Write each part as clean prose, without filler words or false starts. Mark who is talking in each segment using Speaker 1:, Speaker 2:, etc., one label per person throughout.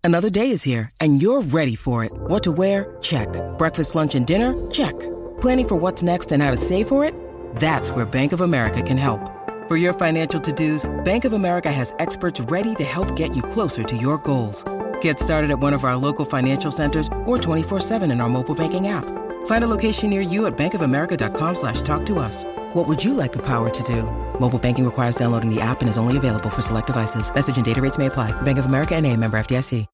Speaker 1: Another day is here, and you're ready for it. What to wear? Check. Breakfast, lunch, and dinner? Check. Planning for what's next and how to save for it? That's where Bank of America can help. For your financial to-dos, Bank of America has experts ready to help get you closer to your goals. Get started at one of our local financial centers or 24/7 in our mobile banking app. Find a location near you at bankofamerica.com/talktous. What would you like the power to do? Mobile banking requires downloading the app and is only available for select devices. Message and data rates may apply. Bank of America N.A., member FDIC.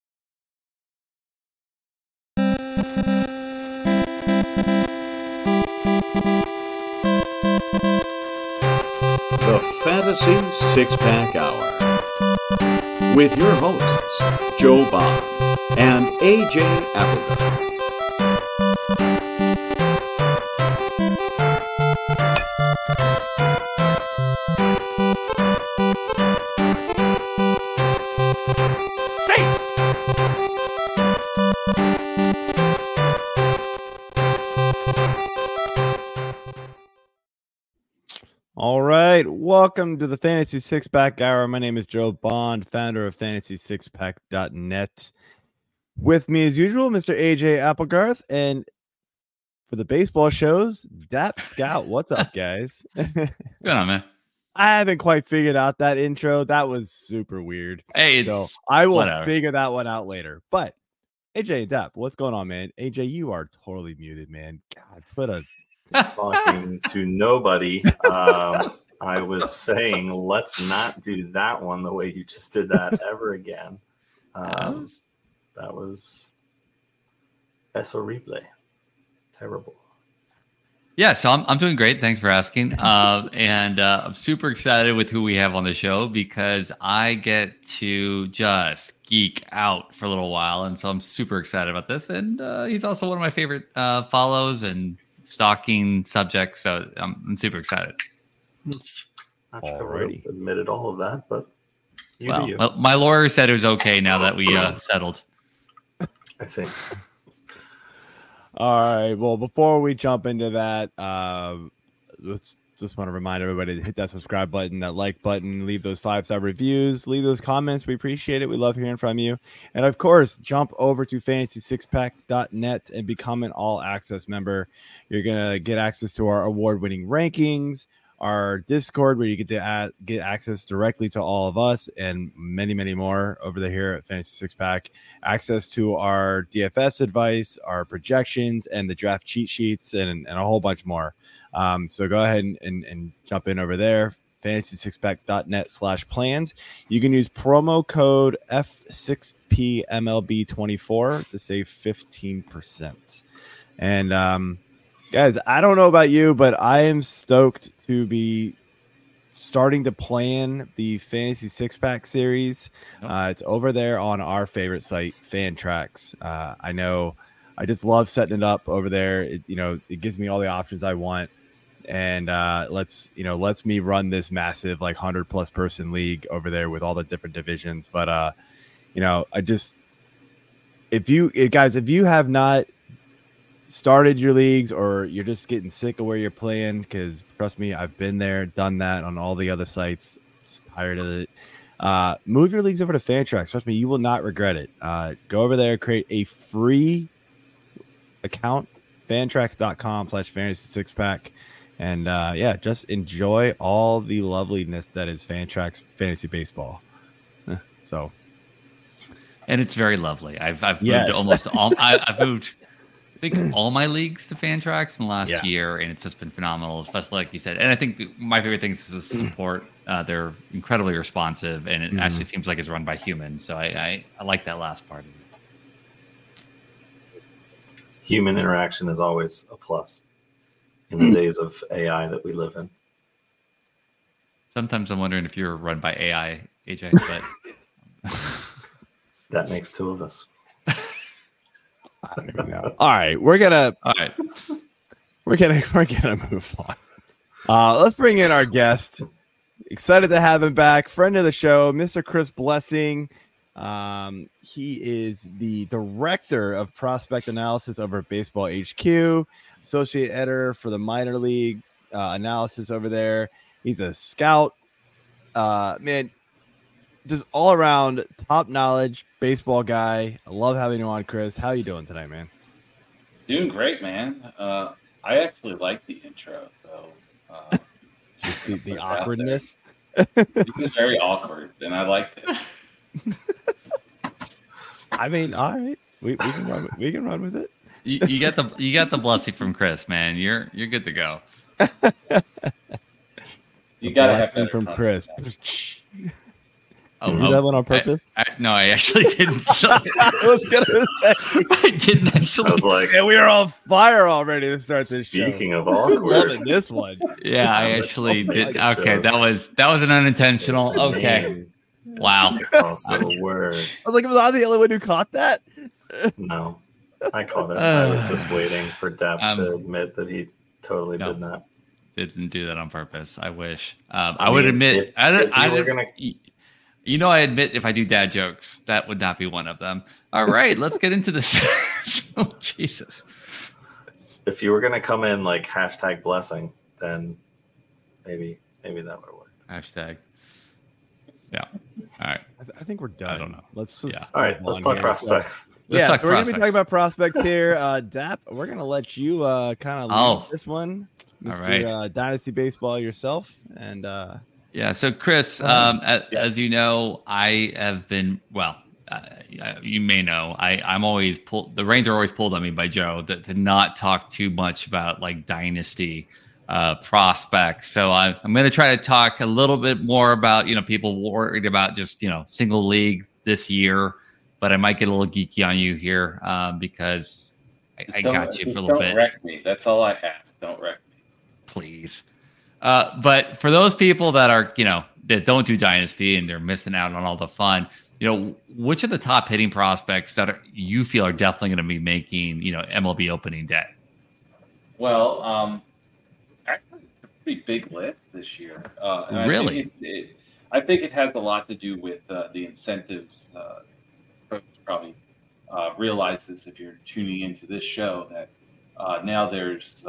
Speaker 2: The Fantasy Six-Pack Hour with your hosts, Joe Bond and AJ Applegarth.
Speaker 3: All right, welcome to the Fantasy Six-Pack Hour. My name is Joe Bond, founder of FantasySixPack.net. With me, as usual, Mr. AJ Applegarth, and for the baseball shows, Dap Scout. What's up, guys?
Speaker 4: Good on, man.
Speaker 3: I haven't quite figured out that intro. That was super weird.
Speaker 4: Hey,
Speaker 3: so I will
Speaker 4: whatever.
Speaker 3: figure that one out later. But AJ and Dap, what's going on, man? AJ, you are totally muted, man. God, put a
Speaker 5: talking to nobody. I was saying, let's not do that one the way you just did that ever again. That was horrible. Terrible.
Speaker 4: Yeah, so I'm doing great. Thanks for asking. And I'm super excited with who we have on the show because I get to just geek out for a little while. And so I'm super excited about this. And he's also one of my favorite follows and stalking subjects. So I'm super excited.
Speaker 5: Not sure I would have admitted all of that, but
Speaker 4: well, my lawyer said it was okay now that we settled.
Speaker 5: I see.
Speaker 3: All right. Well, before we jump into that, let's just want to remind everybody to hit that subscribe button, that like button, leave those 5-star reviews, leave those comments. We appreciate it. We love hearing from you. And of course, jump over to FantasySixPack.net and become an all access member. You're going to get access to our award-winning rankings, our Discord, where you get to get access directly to all of us and many, many more over there at Fantasy Six Pack. Access to our DFS advice, our projections, and the draft cheat sheets, and a whole bunch more. So go ahead and jump in over there. FantasySixPack.net/plans. You can use promo code F6PMLB24 to save 15%. And guys, I don't know about you, but I am stoked to be starting to plan the Fantasy Six-Pack series. It's over there on our favorite site, Fantrax. I know I just love setting it up over there. It gives me all the options I want, and lets me run this massive 100+ person league over there with all the different divisions. But if you have not started your leagues, or you're just getting sick of where you're playing, because trust me, I've been there, done that on all the other sites, tired of it. Move your leagues over to Fantrax. Trust me, you will not regret it. Go over there, create a free account, fantrax.com/fantasy six-pack, and just enjoy all the loveliness that is Fantrax fantasy baseball. And
Speaker 4: it's very lovely. I've moved almost all. I've moved, I think, all my leagues to Fantrax in the last year, and it's just been phenomenal, especially like you said. And I think my favorite thing is the support. They're incredibly responsive, and it actually seems like it's run by humans. So I like that last part.
Speaker 5: Human interaction is always a plus in the days of AI that we live in.
Speaker 4: Sometimes I'm wondering if you're run by AI, AJ, but
Speaker 5: that makes two of us.
Speaker 3: I don't even know. All right, we're gonna move on. Let's bring in our guest. Excited to have him back, friend of the show, Mr. Chris Blessing. He is the director of prospect analysis over at Baseball HQ, associate editor for the minor league analysis over there. He's a scout. Man, just all around top knowledge baseball guy. I love having you on, Chris. How you doing tonight, man?
Speaker 6: Doing great, man. I actually like the intro, though.
Speaker 3: Just the awkwardness.
Speaker 6: This is very awkward, and I liked it.
Speaker 3: I mean, all right, we can run with it.
Speaker 4: You got the blessing from Chris, man. You're good to go.
Speaker 6: You gotta have that
Speaker 3: from Chris.
Speaker 4: Oh,
Speaker 3: did you do that one on purpose?
Speaker 4: No, I actually didn't. So,
Speaker 3: I was gonna say
Speaker 4: I didn't actually.
Speaker 5: I was like,
Speaker 3: and we are on fire already to start this show.
Speaker 5: speaking of
Speaker 3: Who's
Speaker 5: awkward,
Speaker 3: loving this one.
Speaker 4: Yeah, I actually did.
Speaker 5: like
Speaker 4: Okay,
Speaker 5: Joe.
Speaker 4: that was an unintentional. Okay,
Speaker 5: name
Speaker 4: wow.
Speaker 5: also a word.
Speaker 3: I was like, was I the only one who caught that?
Speaker 5: No, I caught it. I was just waiting for Depp to admit that he totally
Speaker 4: No.
Speaker 5: did not.
Speaker 4: Didn't do that on purpose. I wish. I would
Speaker 5: mean,
Speaker 4: admit.
Speaker 5: if you were gonna-
Speaker 4: I admit if I do dad jokes, that would not be one of them. All right, let's get into this. So, Jesus.
Speaker 5: If you were gonna come in like hashtag blessing, then maybe that would have worked.
Speaker 4: Hashtag. Yeah. All right.
Speaker 3: I think we're done.
Speaker 4: I don't know.
Speaker 3: Let's just
Speaker 4: Yeah.
Speaker 5: All right,
Speaker 3: move
Speaker 5: let's
Speaker 3: on
Speaker 5: talk
Speaker 3: here.
Speaker 5: prospects.
Speaker 4: Let's
Speaker 3: Yeah,
Speaker 4: talk
Speaker 3: so we're gonna be
Speaker 4: prospects.
Speaker 3: talking about prospects here. Dap, we're gonna let you kind of lead
Speaker 4: Oh.
Speaker 3: this one, Mr.
Speaker 4: All right.
Speaker 3: Dynasty Baseball yourself, and
Speaker 4: Yeah. So, Chris, as you know, I have been, you may know, I'm always pulled, the reins are always pulled on me by Joe to not talk too much about like dynasty prospects. So I'm going to try to talk a little bit more about, people worried about just, single league this year, but I might get a little geeky on you here because I got you for a little bit.
Speaker 6: Don't wreck me. That's all I ask. Don't wreck me.
Speaker 4: Please. But for those people that are, that don't do dynasty and they're missing out on all the fun, which of the top hitting prospects that you feel are definitely going to be making, MLB opening day?
Speaker 6: Well, actually, it's a pretty big list this year. And
Speaker 4: Really?
Speaker 6: I think it has a lot to do with the incentives. Folks probably realize this if you're tuning into this show that now there's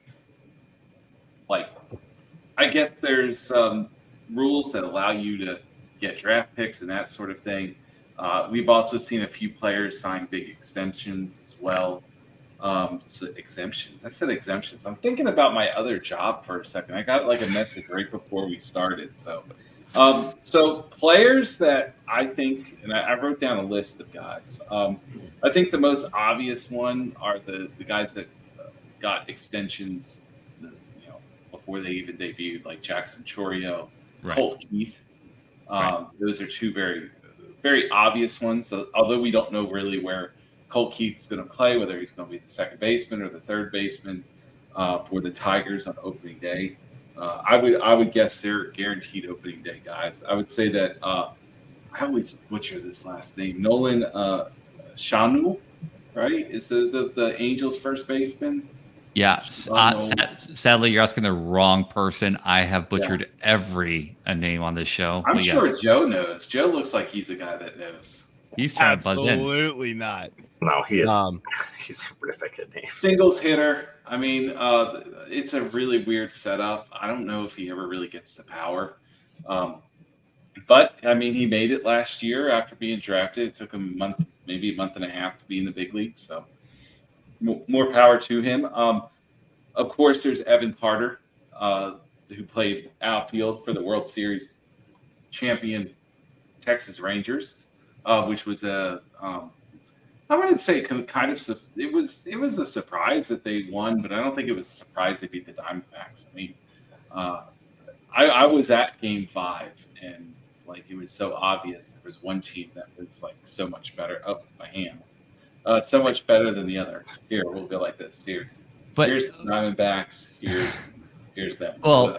Speaker 6: I guess there's rules that allow you to get draft picks and that sort of thing. We've also seen a few players sign big extensions as well. So exemptions. I said exemptions. I'm thinking about my other job for a second. I got like a message right before we started. So players that I think, and I wrote down a list of guys. I think the most obvious one are the guys that got extensions, before they even debuted, like Jackson Chourio,
Speaker 4: Right.
Speaker 6: Colt Keith.
Speaker 4: Right.
Speaker 6: Those are two very, very obvious ones. So, although we don't know really where Colt Keith's going to play, whether he's going to be the second baseman or the third baseman for the Tigers on opening day, I would guess they're guaranteed opening day guys. I would say that I always butcher this last name, Nolan Shanu, right? Is the Angels' first baseman?
Speaker 4: Yeah. Sadly, you're asking the wrong person. I have butchered every name on this show.
Speaker 6: I'm
Speaker 4: but
Speaker 6: sure
Speaker 4: yes,
Speaker 6: Joe knows. Joe looks like he's a guy that knows.
Speaker 4: he's trying to buzz in.
Speaker 3: absolutely not.
Speaker 5: No, he is. He's horrific at names.
Speaker 6: Singles hitter. I mean, it's a really weird setup. I don't know if he ever really gets to power. But, I mean, he made it last year after being drafted. It took him maybe a month and a half to be in the big leagues. So, more power to him. Of course, there's Evan Carter, who played outfield for the World Series champion Texas Rangers, which was I wouldn't say kind of it was a surprise that they won, but I don't think it was a surprise they beat the Diamondbacks. I mean, I was at Game 5, and like it was so obvious there was one team that was like so much better. Oh, my hand. So much better than the other. Here, we'll go like this. Here's the Diamondbacks. Here's them.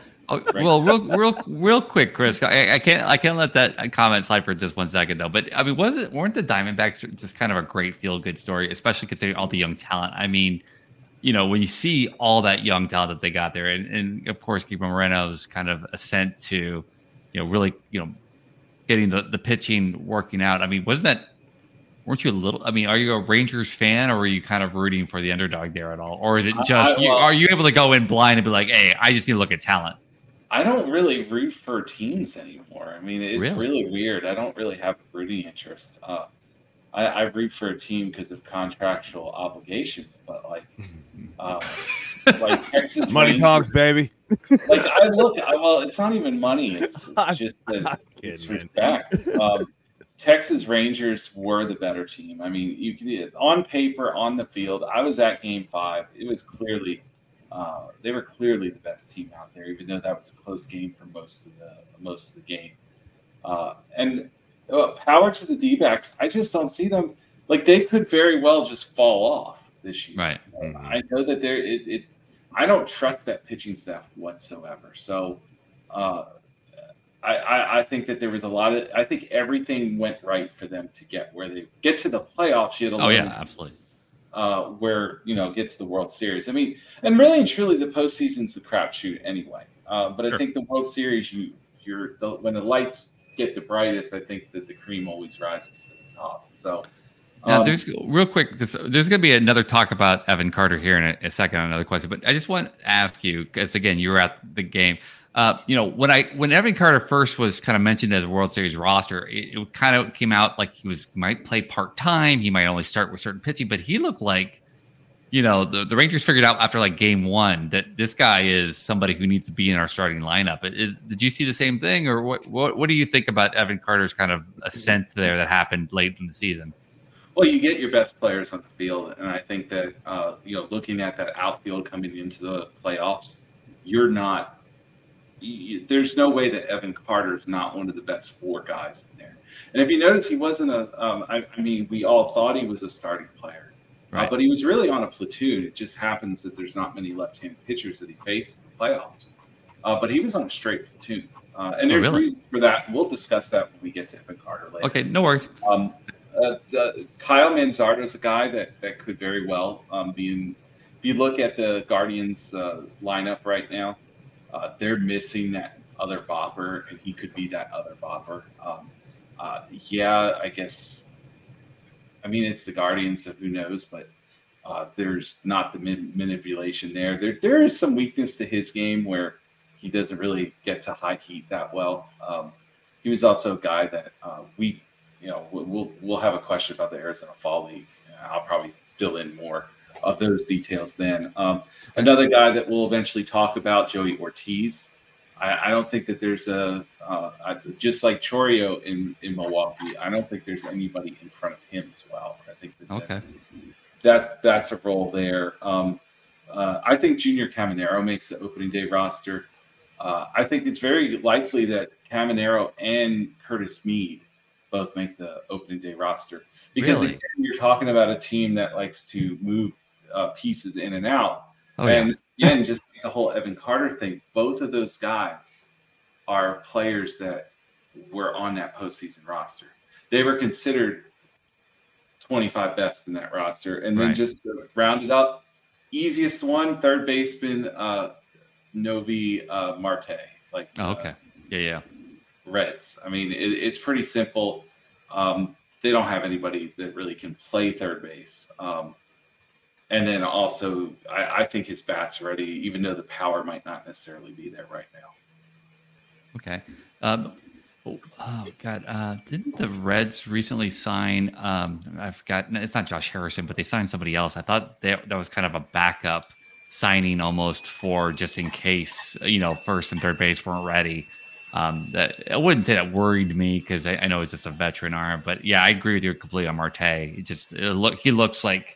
Speaker 4: Real quick, Chris. I can't let that comment slide for just 1 second though. But I mean, weren't the Diamondbacks just kind of a great feel-good story, especially considering all the young talent? I mean, when you see all that young talent that they got there, and of course, Keeper Moreno's kind of ascent to, really, getting the pitching working out. I mean, weren't you a little? I mean, are you a Rangers fan, or were you kind of rooting for the underdog there at all, or is it just are you able to go in blind and be like, hey, I just need to look at talent?
Speaker 6: I don't really root for teams anymore. I mean, it's
Speaker 4: Really?
Speaker 6: really weird. I don't really have a rooting interest. I root for a team because of contractual obligations, but um, like Texas
Speaker 3: Money
Speaker 6: Rangers,
Speaker 3: talks, baby.
Speaker 6: like well, it's not even money. It's just that it's
Speaker 3: Kidding, man.
Speaker 6: respect. Texas Rangers were the better team. I mean, you can on paper, on the field. I was at Game 5. It was clearly they were clearly the best team out there, even though that was a close game for most of the game. And power to the D-backs. I just don't see them like they could very well just fall off this year.
Speaker 4: Right.
Speaker 6: I know that I don't trust that pitching staff whatsoever. So I think that there was I think everything went right for them to get where they get to the playoffs.
Speaker 4: Oh yeah, absolutely.
Speaker 6: Where get to the World Series. I mean, and really and truly, the postseason's the crapshoot anyway. But I think the World Series, when the lights get the brightest, I think that the cream always rises to the top. So.
Speaker 4: Now, there's real quick. There's going to be another talk about Evan Carter here in a second on another question, but I just want to ask you because again, you were at the game. When Evan Carter first was kind of mentioned as a World Series roster, it kind of came out like might play part time. He might only start with certain pitching, but he looked like, the Rangers figured out after like Game 1 that this guy is somebody who needs to be in our starting lineup. Did you see the same thing, or what do you think about Evan Carter's kind of ascent there that happened late in the season?
Speaker 6: Well, you get your best players on the field, and I think that looking at that outfield coming into the playoffs, there's no way that Evan Carter is not one of the best 4 guys in there. And if you notice, he wasn't we all thought he was a starting player,
Speaker 4: right.
Speaker 6: But he was really on a platoon. It just happens that there's not many left-handed pitchers that he faced in the playoffs. But he was on a straight platoon, and there's reasons for that. We'll discuss that when we get to Evan Carter later.
Speaker 4: Okay, no worries.
Speaker 6: Kyle Manzardo is a guy that could very well be in. If you look at the Guardians lineup right now, they're missing that other bopper, and he could be that other bopper. I guess. I mean, it's the Guardians, so who knows? But there's not the manipulation there. There is some weakness to his game where he doesn't really get to high heat that well. He was also a guy that we'll have a question about the Arizona Fall League. I'll probably fill in more of those details then. Another guy that we'll eventually talk about, Joey Ortiz. I don't think that there's just like Chourio in Milwaukee. I don't think there's anybody in front of him as well. I think that's a role there. I think Junior Caminero makes the opening day roster. I think it's very likely that Caminero and Curtis Mead both make the opening day roster because again, you're talking about a team that likes to move pieces in and out. And just the whole Evan Carter thing, both of those guys are players that were on that postseason roster. They were considered 25 best in that roster. And then just to round it up, easiest one, third baseman, Novi Marte. Reds. I mean, it's pretty simple. They don't have anybody that really can play third base. And then also, I think his bat's ready, even though the power might not necessarily be there right now.
Speaker 4: Okay. Oh God! Didn't the Reds recently sign? I forgot. It's not Josh Harrison, but they signed somebody else. I thought that was kind of a backup signing, almost for just in case first and third base weren't ready. That I wouldn't say that worried me because I know it's just a veteran arm, but yeah, I agree with you completely on Marte. He looks like.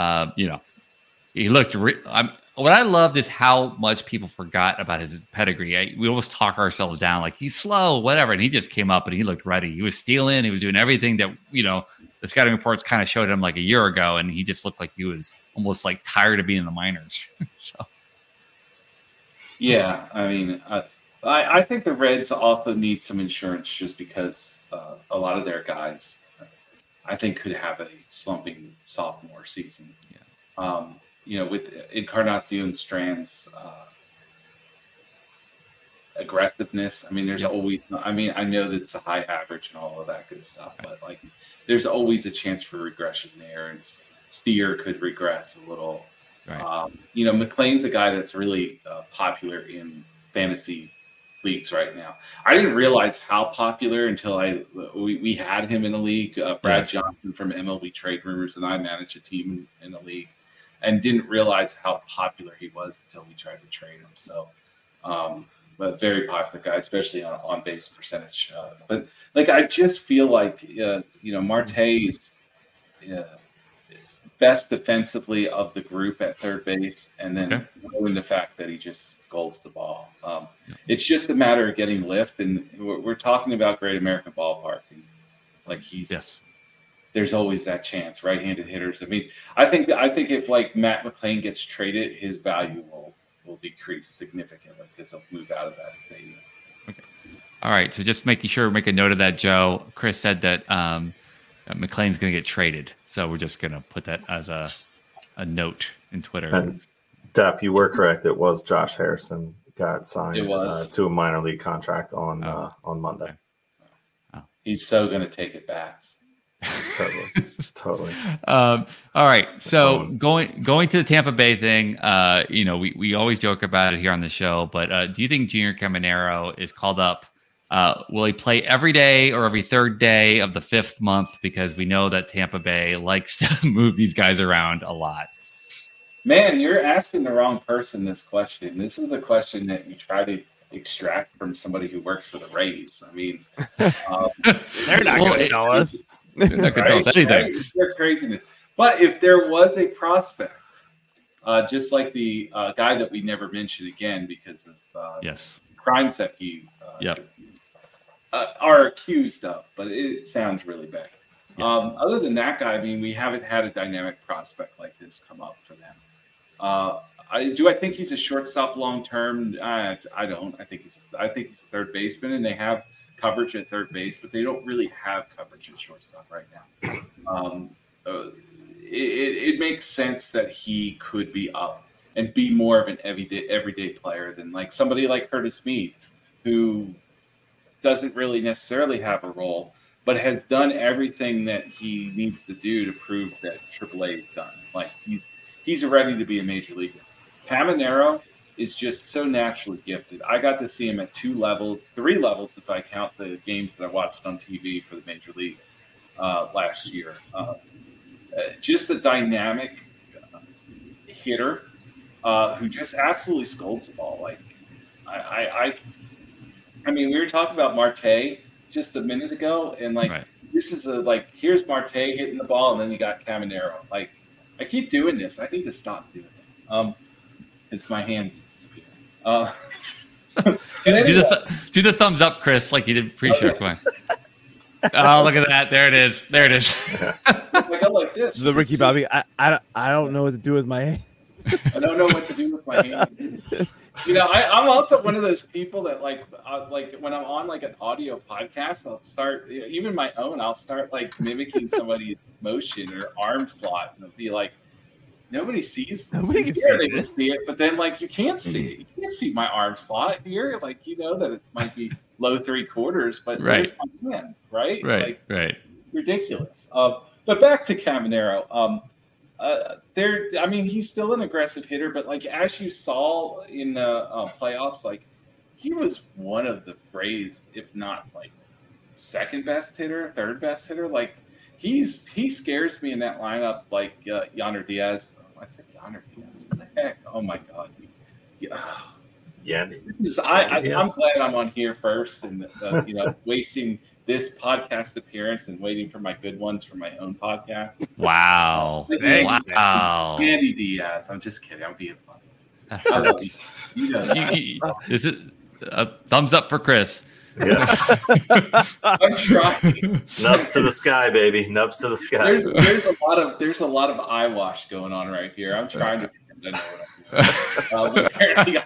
Speaker 4: He looked. What I loved is how much people forgot about his pedigree. We almost talk ourselves down, like he's slow, whatever, and he just came up and he looked ready. He was stealing. He was doing everything that the scouting reports kind of showed him like a year ago, and he just looked like he was almost like tired of being in the minors. So,
Speaker 6: yeah, I mean, I think the Reds also need some insurance just because a lot of their guys. I think could have a slumping sophomore season. Yeah. With Encarnacion Strand's aggressiveness. I mean, there's always. I mean, I know that it's a high average and all of that good stuff, but like, there's always a chance for regression there, and Steer could regress a little. Right. McLean's a guy that's really popular in fantasy leagues right now. I didn't realize how popular until we had him in the league. Brad Johnson from MLB Trade Rumors and I managed a team in the league, and didn't realize how popular he was until we tried to trade him. So, but very popular guy, especially on base percentage. But like, I just feel like Marte is best defensively of the group at third base, and then knowing the fact that he just scolds the ball. It's just a matter of getting lift, and we're talking about Great American Ballpark, and like there's always that chance. Right-handed hitters. I mean, I think if like Matt McLain gets traded, his value will decrease significantly because he'll move out of that stadium.
Speaker 4: Okay. All right. So just make a note of that, Joe. Chris said that McLain's going to get traded. So we're just going to put that as a note in Twitter.
Speaker 5: And Depp, you were correct. It was Josh Harrison got signed to a minor league contract on Monday.
Speaker 6: Oh. He's so going to take it back.
Speaker 5: Totally.
Speaker 4: All right. So going to the Tampa Bay thing, we always joke about it here on the show, but do you think Junior Caminero is called up? Will he play every day or every third day of the fifth month? Because we know that Tampa Bay likes to move these guys around a lot.
Speaker 6: Man, you're asking the wrong person this question. This is a question that you try to extract from somebody who works for the Rays. I mean,
Speaker 3: they're not going to tell us.
Speaker 4: They're not going to tell us anything.
Speaker 6: It's their craziness. But if there was a prospect, just like the guy that we never mentioned again because of crimes that he are accused of, but it sounds really bad. Yes. Other than that guy, I mean, we haven't had a dynamic prospect like this come up for them. I think he's a shortstop long term? I don't. I think he's a third baseman, and they have coverage at third base, but they don't really have coverage at shortstop right now. It makes sense that he could be up and be more of an everyday player than like somebody like Curtis Mead, who doesn't really necessarily have a role, but has done everything that he needs to do to prove that AAA is done. Like he's ready to be a major leaguer. Caminero is just so naturally gifted. I got to see him at 3 levels if I count the games that I watched on TV for the major leagues last year. Just a dynamic hitter who just absolutely scolds the ball. Like I mean, we were talking about Marte just a minute ago, and this is here's Marte hitting the ball, and then you got Caminero. Like, I keep doing this. I need to stop doing it. It's my hands disappear.
Speaker 4: Do the thumbs up, Chris, like you did pre-show. Come on. Oh, look at that! There it is.
Speaker 6: I go like this.
Speaker 3: The Ricky Bobby. I don't know what to do with my hand.
Speaker 6: I don't know what to do with my hand. I'm also one of those people that like when I'm on like an audio podcast, I'll start even my own. I'll start like mimicking somebody's motion or arm slot, and it'll be like nobody sees this.
Speaker 3: Nobody can
Speaker 6: they can see it, but then like you can't see it. You can't see my arm slot here. Like that it might be low 3/4, but there's my hand, right?
Speaker 4: Right.
Speaker 6: Ridiculous. But back to Caminero. He's still an aggressive hitter, but like as you saw in the playoffs, like he was one of the Rays, if not like second best hitter, third best hitter. Like he scares me in that lineup, like Yander Diaz. I said Yander Diaz. What the heck? Oh my God. I'm glad I'm on here first, and wasting this podcast appearance and waiting for my good ones for my own podcast.
Speaker 4: Wow. Wow.
Speaker 6: Andy Diaz. I'm just kidding. I'm being funny. I love you.
Speaker 4: Is it a thumbs up for Chris?
Speaker 5: Yeah.
Speaker 6: I'm trying.
Speaker 5: Nubs to the sky, baby. Nubs to the sky.
Speaker 6: There's a lot of eyewash going on right here. I'm trying to know what I'm doing. Apparently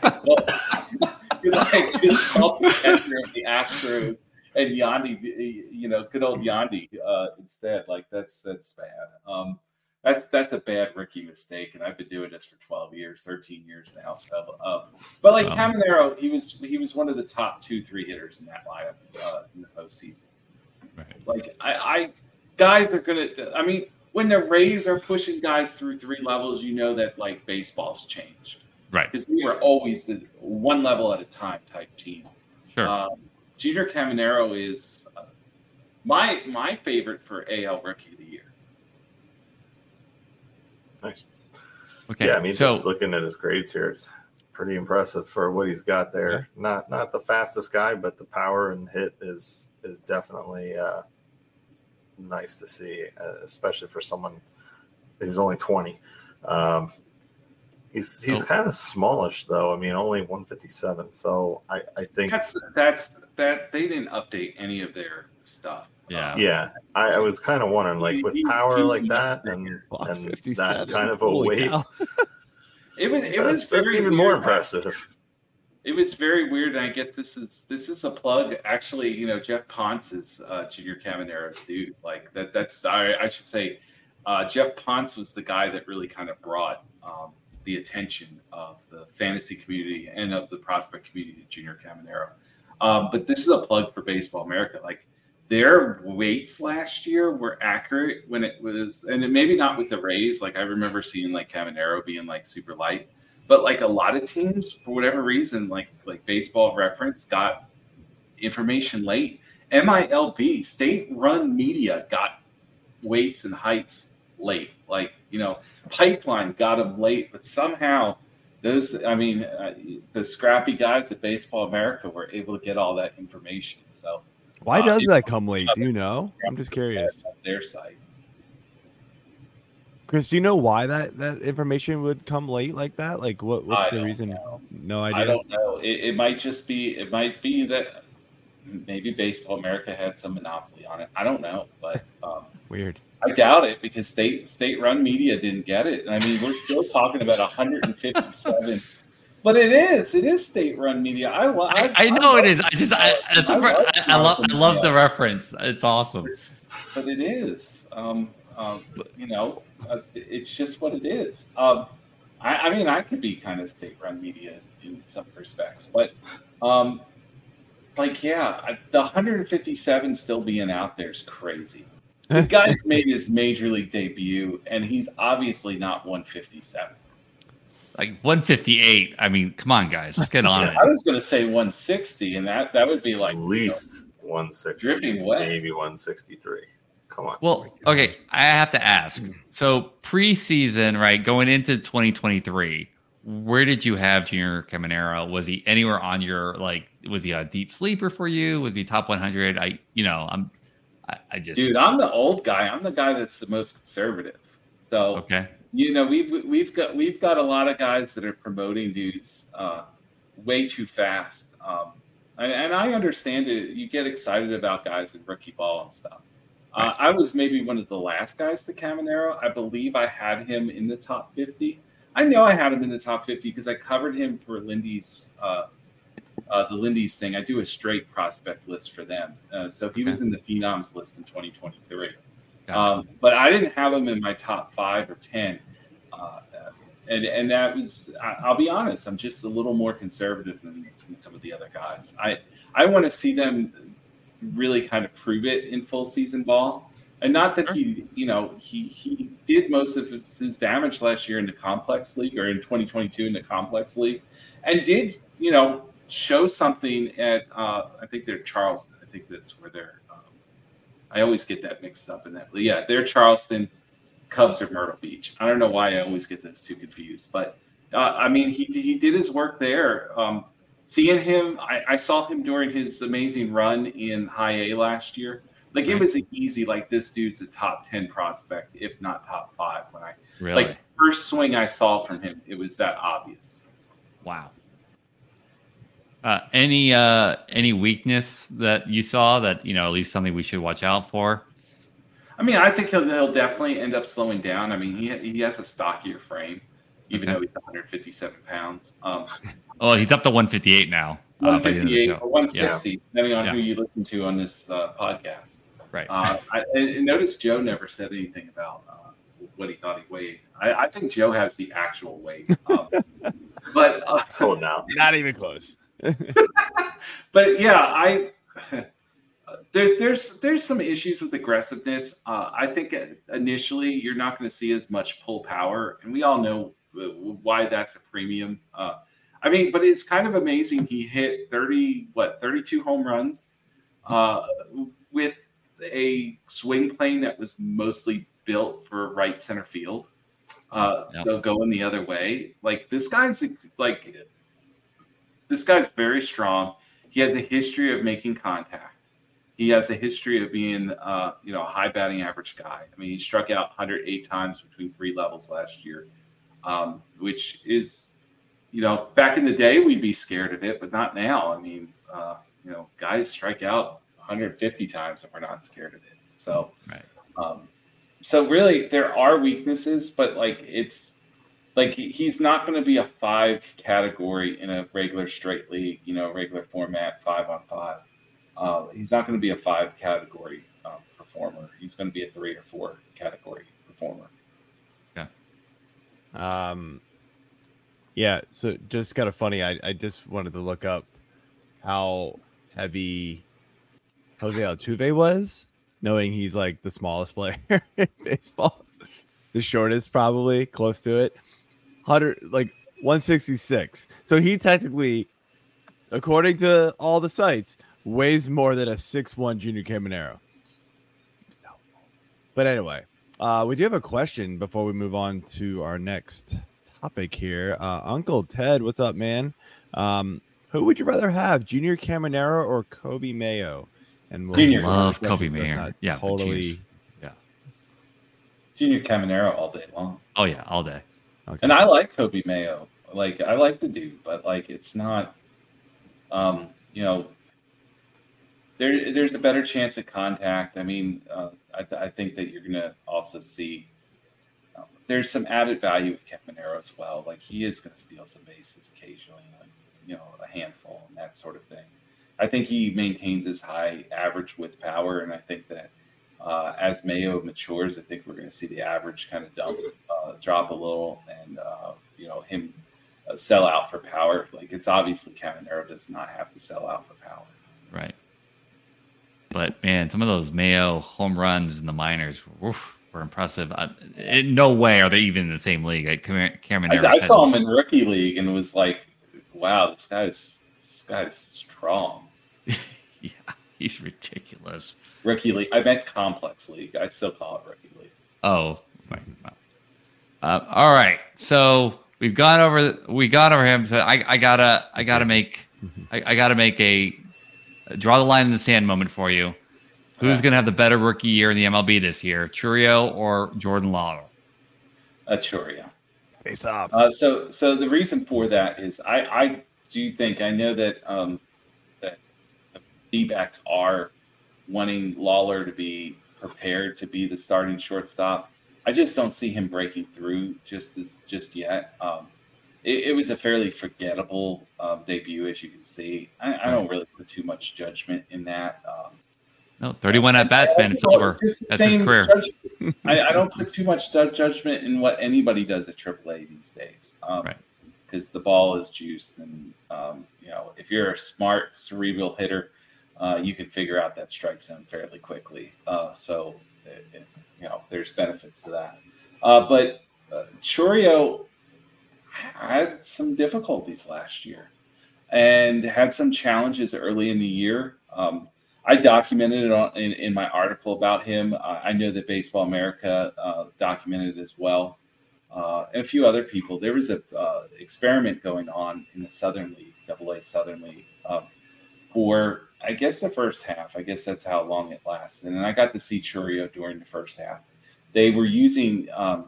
Speaker 6: I just saw the catcher of the Astros and Yandy, good old Yandy instead. Like that's bad. That's a bad rookie mistake, and I've been doing this for 12 years, 13 years now. So, but like Caminero, he was one of the top 2-3 hitters in that lineup in the postseason.
Speaker 4: Right.
Speaker 6: Like guys are gonna. I mean, when the Rays are pushing guys through 3 levels, that like baseball's changed,
Speaker 4: right?
Speaker 6: Because we were always the one level at a time type team.
Speaker 4: Sure.
Speaker 6: Junior Caminero is my favorite for AL Rookie of the Year.
Speaker 5: Nice.
Speaker 4: Okay.
Speaker 5: Yeah, I mean,
Speaker 4: so
Speaker 5: just looking at his grades here, it's pretty impressive for what he's got there. Yeah. Not the fastest guy, but the power and hit is definitely nice to see, especially for someone who's only 20. He's kind of smallish though. I mean, only 157. So I think
Speaker 6: that's that they didn't update any of their stuff.
Speaker 5: Yeah. I was kind of wondering, like, with power like that and that kind of a weight,
Speaker 6: it was
Speaker 5: that's even more impressive.
Speaker 6: It was very weird, and I guess this is a plug. Actually, you know, Jeff Ponce is Junior Caminero's dude. Like that's I should say, Jeff Ponce was the guy that really kind of brought the attention of the fantasy community and of the prospect community to Junior Caminero. But this is a plug for Baseball America. Like, their weights last year were accurate when it was, and maybe not with the Rays. Like, I remember seeing like Caminero being like super light, but like a lot of teams, for whatever reason, like Baseball Reference got information late. MILB, state-run media, got weights and heights late. Like, you know, Pipeline got them late, but somehow those, I mean, the scrappy guys at Baseball America were able to get all that information. So.
Speaker 3: Why does that come late? Do you know? I'm just curious.
Speaker 6: Their site.
Speaker 3: Chris, do you know why that information would come late like that? Like, what's the reason?
Speaker 6: Know.
Speaker 3: No idea.
Speaker 6: I don't know. It might just be. It might be that maybe Baseball America had some monopoly on it. I don't know, but
Speaker 3: weird.
Speaker 6: I doubt it, because state-run media didn't get it. I mean, we're still talking about 157. But it is state-run media. I
Speaker 4: know it is. I love the reference. It's awesome.
Speaker 6: But it is. You know, it's just what it is. I mean, I could be kind of state-run media in some respects, but the 157 still being out there is crazy. The guy's made his major league debut, and he's obviously not 157.
Speaker 4: Like 158. I mean, come on, guys, let's get on it.
Speaker 6: I was going to say 160, and that would be like
Speaker 5: at least 160,
Speaker 6: dripping wet,
Speaker 5: maybe 163. Come on.
Speaker 4: Well, okay, I have to ask. So preseason, right, going into 2023, where did you have Junior Caminero? Was he anywhere on your, like? Was he a deep sleeper for you? Was he top 100? I just,
Speaker 6: dude, I'm the old guy. I'm the guy that's the most conservative. So
Speaker 4: okay.
Speaker 6: You know, we've got a lot of guys that are promoting dudes way too fast, and I understand it. You get excited about guys in rookie ball and stuff. Right. I was maybe one of the last guys to Caminero. I believe I had him in the top 50. I know I had him in the top 50 because I covered him for Lindy's the Lindy's thing. I do a straight prospect list for them, so he was in the Phenoms list in 2023. But I didn't have him in my top 5 or 10. And that was, I'll be honest, I'm just a little more conservative than some of the other guys. I want to see them really kind of prove it in full season ball. And not that he did most of his damage last year in the complex league, or in 2022 in the complex league, and did, show something at, I think they're Charleston. I think that's where they're, I always get that mixed up in that. Yeah, they're Charleston. Cubs are Myrtle Beach. I don't know why I always get those two confused. But, I mean, he did his work there. Seeing him, I saw him during his amazing run in high A last year. Like, it was easy, like, this dude's a top 10 prospect, if not top 5. When I like, first swing I saw from him, it was that obvious.
Speaker 4: Wow. Any weakness that you saw that, at least something we should watch out for?
Speaker 6: I mean, I think he'll definitely end up slowing down. I mean, he has a stockier frame, even though he's 157 pounds.
Speaker 4: Well, he's up to 158 now.
Speaker 6: 158 or 160, depending on who you listen to on this podcast.
Speaker 4: Right.
Speaker 6: I noticed Joe never said anything about what he thought he weighed. I think Joe has the actual weight. But
Speaker 5: so now,
Speaker 3: not even close.
Speaker 6: But yeah, there's some issues with aggressiveness. I think initially you're not going to see as much pull power, and we all know why that's a premium. I mean, but it's kind of amazing. He hit 32 home runs with a swing plane that was mostly built for right center field. So going the other way, like this guy's very strong. He has a history of making contact. He has a history of being, a high batting average guy. I mean, he struck out 108 times between 3 levels last year, which is, back in the day we'd be scared of it, but not now. I mean, guys strike out 150 times and we're not scared of it. So,
Speaker 4: right.
Speaker 6: So really, there are weaknesses, but it's like he's not going to be a 5 category in a regular straight league, regular format 5-on-5. He's not going to be a 5 category performer. He's going to be a 3 or 4 category performer.
Speaker 4: Yeah.
Speaker 3: Yeah. So just kind of funny. I just wanted to look up how heavy Jose Altuve was, knowing he's like the smallest player in baseball, the shortest probably, close to it, 166. So he technically, according to all the sites, weighs more than a 6'1" Junior Caminero. But anyway, we do have a question before we move on to our next topic here. Uncle Ted, what's up, man? Who would you rather have, Junior Caminero or Kobe Mayo? And
Speaker 6: Junior.
Speaker 4: Love Kobe Mayo. Yeah,
Speaker 3: totally.
Speaker 4: Yeah.
Speaker 6: Junior Caminero all day long.
Speaker 4: Oh yeah, all day.
Speaker 3: Okay.
Speaker 6: And I like Kobe Mayo. I like the dude, but it's not. There's a better chance of contact. I mean, I think that you're gonna also see. There's some added value with Caminero as well. He is gonna steal some bases occasionally, a handful and that sort of thing. I think he maintains his high average with power, and I think that as Mayo matures, I think we're going to see the average kind of drop a little, and him sell out for power. It's obviously Caminero does not have to sell out for power.
Speaker 4: Right. But man, some of those Mayo home runs in the minors were impressive. In no way are they even in the same league. Caminero.
Speaker 6: I saw him in rookie league and was like, "Wow, this guy's strong."
Speaker 4: Yeah, he's ridiculous.
Speaker 6: Rookie league. I meant complex league. I still call it rookie league.
Speaker 4: Oh, right. All right. So we got over him. So I gotta make a draw the line in the sand moment for you. Who's gonna have the better rookie year in the MLB this year, Chourio or Jordan Lawlar?
Speaker 6: Chourio.
Speaker 3: Face off.
Speaker 6: So the reason for that is I do think I know that that the D-backs are wanting Lawlar to be prepared to be the starting shortstop. I just don't see him breaking through just yet. It was a fairly forgettable debut, as you can see. I don't really put too much judgment in that.
Speaker 4: No, 31 at bats, man. It's over. That's his career.
Speaker 6: I don't put too much judgment in what anybody does at AAA these days.
Speaker 4: Right.
Speaker 6: Because the ball is juiced, and if you're a smart cerebral hitter, you can figure out that strike zone fairly quickly. So there's benefits to that. But Chourio had some difficulties last year, and had some challenges early in the year. I documented it in my article about him. I know that Baseball America documented it as well. And a few other people. There was a experiment going on in the Southern League, AA Southern League, for I guess the first half. I guess that's how long it lasted. And I got to see Chourio during the first half. They were using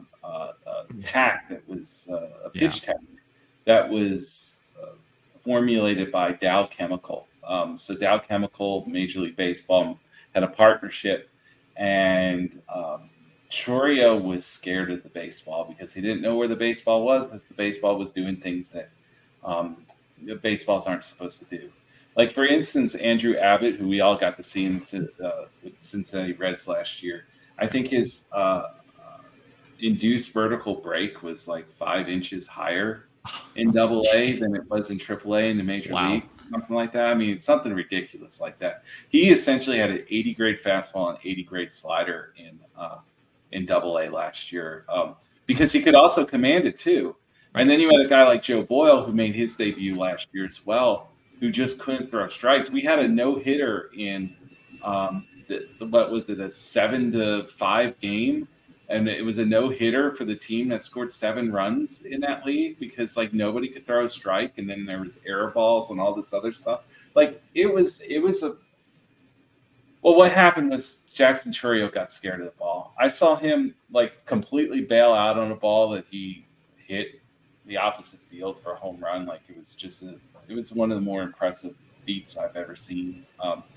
Speaker 6: tack that was a pitch tack that was formulated by Dow Chemical. So Dow Chemical, Major League Baseball, had a partnership, and Chourio was scared of the baseball because he didn't know where the baseball was, because the baseball was doing things that baseballs aren't supposed to do. Like, for instance, Andrew Abbott, who we all got to see in with Cincinnati Reds last year, I think his induced vertical break was like 5 inches higher in AA than it was in AAA in the Major League. Something like that. I mean, it's something ridiculous like that. He essentially had an 80 grade fastball and 80 grade slider in AA last year, because he could also command it too. And then you had a guy like Joe Boyle who made his debut last year as well, who just couldn't throw strikes. We had a no-hitter in what was it, a 7-5 game, and it was a no-hitter for the team that scored 7 runs in that league because like nobody could throw a strike, and then there was air balls and all this other stuff. Like it was well, what happened was Jackson Chourio got scared of the ball. I saw him like completely bail out on a ball that he hit the opposite field for a home run. Like it was one of the more impressive beats I've ever seen.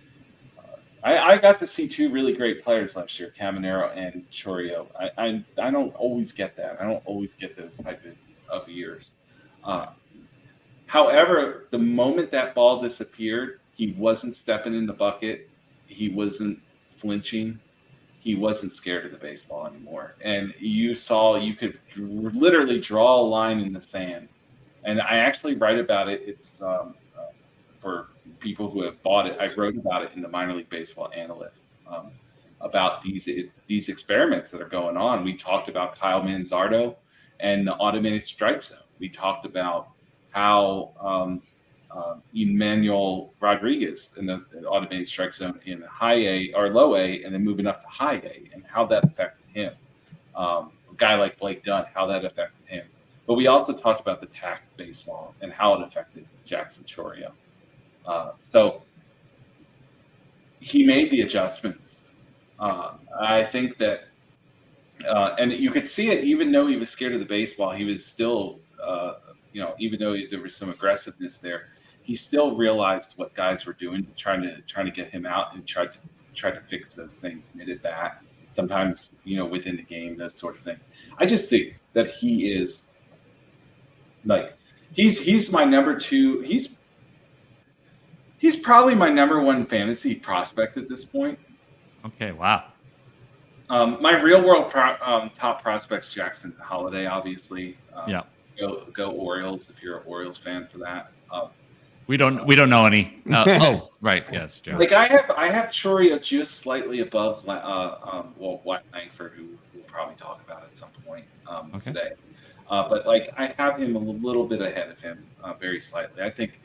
Speaker 6: I got to see 2 really great players last year, Caminero and Chourio. I don't always get that. I don't always get those type of years. However, the moment that ball disappeared, he wasn't stepping in the bucket. He wasn't flinching. He wasn't scared of the baseball anymore. And you could literally draw a line in the sand. And I actually write about it. It's for people who have bought it. I wrote about it in the Minor League Baseball Analyst about these experiments that are going on. We talked about Kyle Manzardo and the automated strike zone. We talked about how Emmanuel Rodriguez in the automated strike zone in high A or low A, and then moving up to high A, and how that affected him. A guy like Blake Dunn, how that affected him. But we also talked about the tack baseball and how it affected Jackson Chourio. So he made the adjustments. I think that, and you could see it, even though he was scared of the baseball, he was still, even though there was some aggressiveness there, he still realized what guys were doing, trying to get him out and try to fix those things mid at bat. Sometimes, within the game, those sort of things. I just think that he is like he's my number 2. He's probably my number 1 fantasy prospect at this point.
Speaker 4: Okay, wow.
Speaker 6: My real world top prospects, Jackson Holliday, obviously.
Speaker 4: Yeah.
Speaker 6: Go Orioles if you're an Orioles fan for that.
Speaker 4: We don't know any. Oh, right. Yes. Joe.
Speaker 6: Like I have Chourio just slightly above White Langford, who we'll probably talk about at some point today. But like I have him a little bit ahead of him, very slightly. I think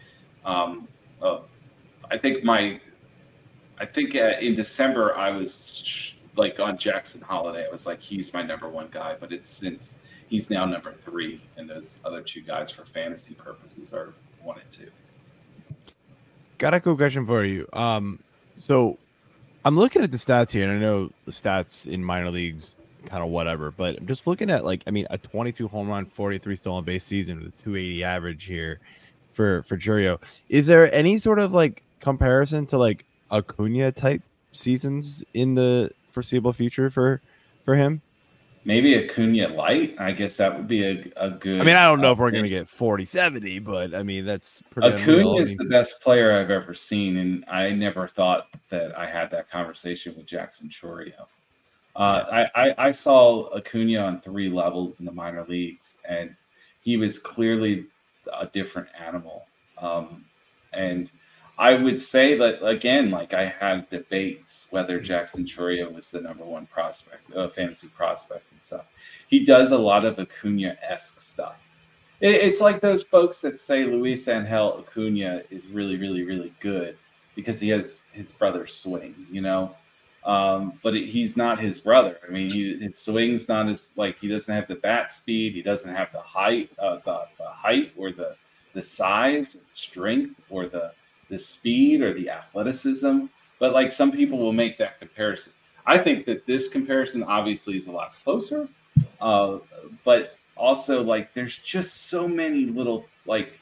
Speaker 6: in December I was like on Jackson Holliday. I was like, he's my number 1 guy, but it's since he's now number 3, and those other 2 guys for fantasy purposes are 1 and 2.
Speaker 3: Got a cool question for you. So I'm looking at the stats here, and I know the stats in minor leagues kind of whatever, but I'm just looking at a 22 home run, 43 stolen base season with a 280 average here for Chourio. Is there any sort of like comparison to like Acuna type seasons in the foreseeable future for him?
Speaker 6: Maybe Acuna light. I guess that would be a good.
Speaker 3: I mean, I don't know if we're going to get 40-70, but I mean, that's pretty.
Speaker 6: Acuna is the best player I've ever seen, and I never thought that I had that conversation with Jackson Chourio. I saw Acuna on 3 levels in the minor leagues, and he was clearly a different animal. And I would say that, again, like I had debates whether Jackson Chourio was the number 1 prospect, fantasy prospect and stuff. He does a lot of Acuna-esque stuff. It's like those folks that say Luis Angel Acuna is really, really, really good because he has his brother's swing, but he's not his brother. I mean, his swing's not as like he doesn't have the bat speed. He doesn't have the height, the height or the size, strength, or the speed or the athleticism. But like some people will make that comparison. I think that this comparison obviously is a lot closer, but also like there's just so many little like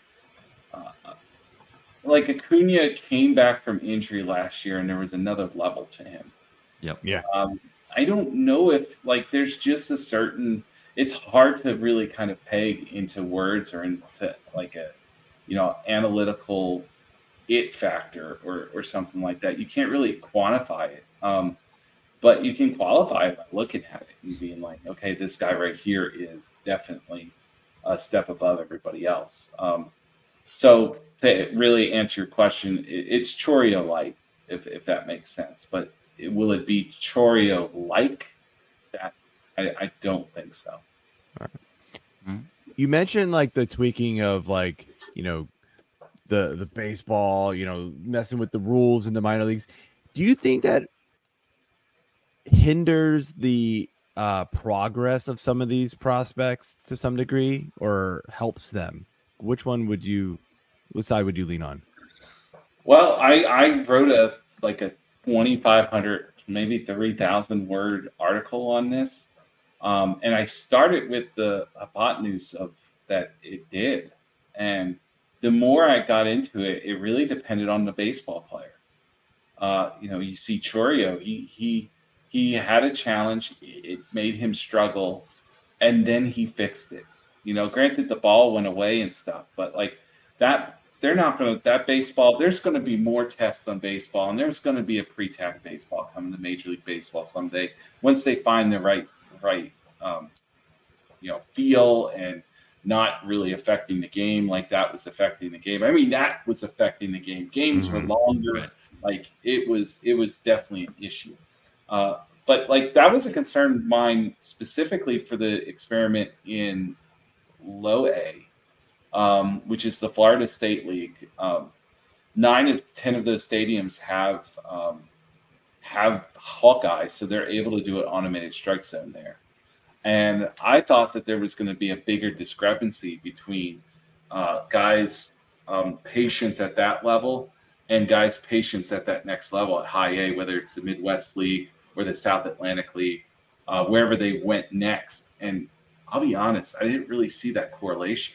Speaker 6: Acuna came back from injury last year and there was another level to him.
Speaker 4: Yep.
Speaker 3: Yeah.
Speaker 6: I don't know if like there's just a certain. It's hard to really kind of peg into words or into like a analytical it factor or something like that. You can't really quantify it, but you can qualify it by looking at it and being like, okay, this guy right here is definitely a step above everybody else. So to really answer your question, it's Chourio light, if that makes sense. But will it be Chourio like that? I don't think so.
Speaker 3: All right. you mentioned like the tweaking of like, the baseball, messing with the rules in the minor leagues. Do you think that hinders the progress of some of these prospects to some degree, or helps them? What side would you lean on?
Speaker 6: Well, I wrote a 2,500, maybe 3,000 word article on this. And I started with the hypotenuse of that it did. And the more I got into it, it really depended on the baseball player. You see Chourio, he had a challenge. It made him struggle, and then he fixed it. Granted the ball went away and stuff, but like that, they're not going to, that baseball, there's going to be more tests on baseball, and there's going to be a pre-tagged baseball coming to Major League Baseball someday once they find the right feel and not really affecting the game like that was affecting the game. I mean, that was affecting the game. Games were longer.
Speaker 4: Right.
Speaker 6: Like it was definitely an issue. But like that was a concern of mine specifically for the experiment in Low A, which is the Florida State League. 9 of 10 of those stadiums have Hawkeyes, so they're able to do an automated strike zone there. And I thought that there was going to be a bigger discrepancy between guys' patience at that level and guys' patience at that next level at High A, whether it's the Midwest League or the South Atlantic League, wherever they went next. And I'll be honest, I didn't really see that correlation.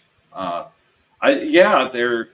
Speaker 6: Their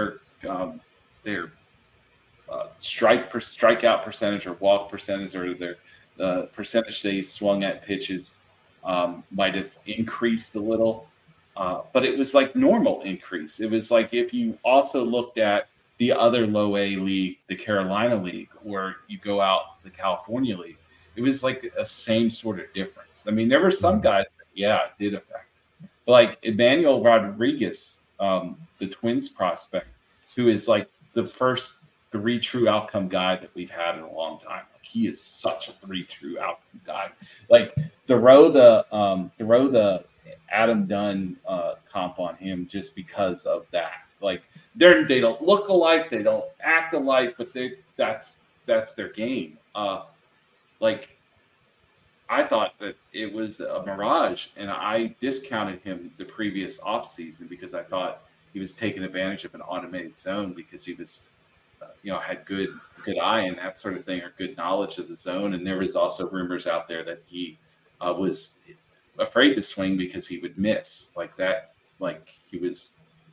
Speaker 6: strikeout percentage or walk percentage or the percentage they swung at pitches might have increased a little, but it was like normal increase. It was like if you also looked at the other Low A league, the Carolina League, or you go out to the California League, it was like a same sort of difference. I mean, there were some guys that, it did affect. But like Emmanuel Rodriguez, the Twins prospect, who is like the first 3 true outcome guy that we've had in a long time. Like he is such a 3 true outcome guy. Like throw the Adam Dunn comp on him just because of that. Like they don't look alike, they don't act alike, but that's their game. Like I thought that it was a mirage, and I discounted him the previous offseason because I thought he was taking advantage of an automated zone because he was, had good eye and that sort of thing, or good knowledge of the zone. And there was also rumors out there that he was afraid to swing because he would miss like that. Like he was,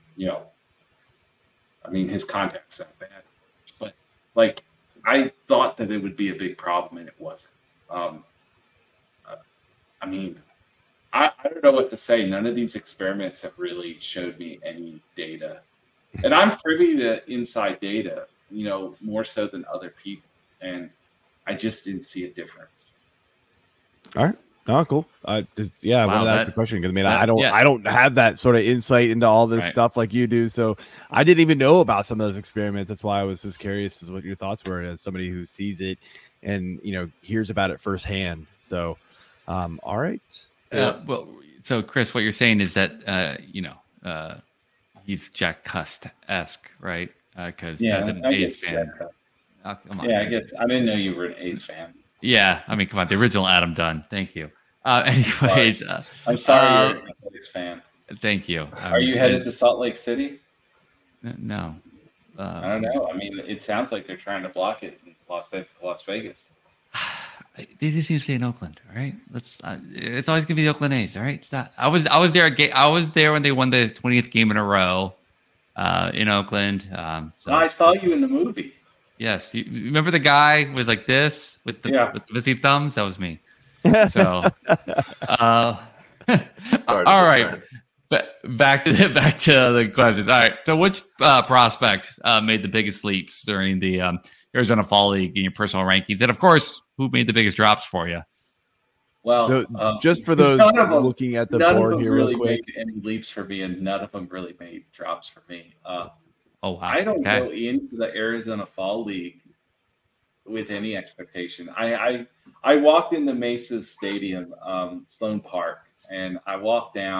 Speaker 6: his contact's that bad. But like I thought that it would be a big problem, and it wasn't. I don't know what to say. None of these experiments have really showed me any data. And I'm privy to inside data, more so than other people. And I just didn't see a difference.
Speaker 3: All right. Oh, cool. I wanted to ask the question because I don't have that sort of insight into all this stuff like you do. So I didn't even know about some of those experiments. That's why I was just curious as what your thoughts were as somebody who sees it and hears about it firsthand. So, all right.
Speaker 4: So Chris, what you're saying is that he's Jack Cust-esque, right? Because as an A's fan, come on.
Speaker 6: Yeah, I guess I didn't know you were an A's fan.
Speaker 4: Yeah, come on, the original Adam Dunn. Thank you. Anyways,
Speaker 6: I'm sorry you're an A's fan.
Speaker 4: Thank you.
Speaker 6: Are you headed to Salt Lake City?
Speaker 4: No.
Speaker 6: I don't know. It sounds like they're trying to block it in Las Vegas.
Speaker 4: They just need to stay in Oakland, all right? It's always gonna be the Oakland A's, all right? Stop. I was there. I was there when they won the 20th game in a row in Oakland. So
Speaker 6: I saw you in the movie.
Speaker 4: Yes, you remember the guy was like this with the busy thumbs? That was me. So, all right. But back to the questions. All right. So, which prospects made the biggest leaps during the Arizona Fall League in your personal rankings, and of course, who made the biggest drops for you?
Speaker 6: Well,
Speaker 3: so just for those looking at the board here,
Speaker 6: really
Speaker 3: real quick,
Speaker 6: made any leaps for me, and none of them really made drops for me.
Speaker 4: Oh wow!
Speaker 6: I don't go into the Arizona Fall League with any expectation. I walked in the Mesa Stadium, Sloan Park, and I walked down.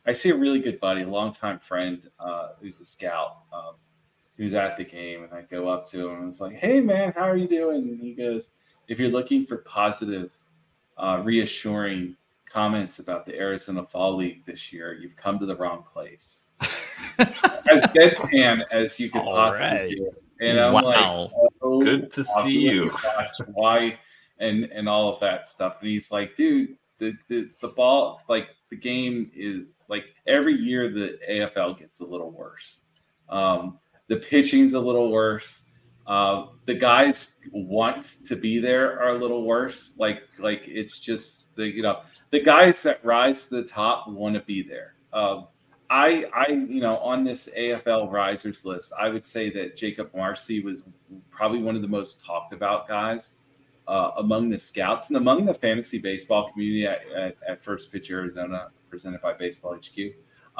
Speaker 6: I see a really good buddy, a longtime friend, who's a scout, who's at the game, and I go up to him and it's like, "Hey man, how are you doing?" And he goes, "If you're looking for positive, reassuring comments about the Arizona Fall League this year, you've come to the wrong place." As deadpan as you could possibly do. And I'm like, "Oh,
Speaker 5: good to see you."
Speaker 6: Gosh, why? And all of that stuff. And he's like, "Dude, the ball, like the game is like every year the AFL gets a little worse. The pitching's a little worse. The guys want to be there are a little worse. Like it's just the guys that rise to the top want to be there." I on this AFL risers list, I would say that Jacob Marcy was probably one of the most talked about guys among the scouts and among the fantasy baseball community at First Pitch Arizona, presented by Baseball HQ.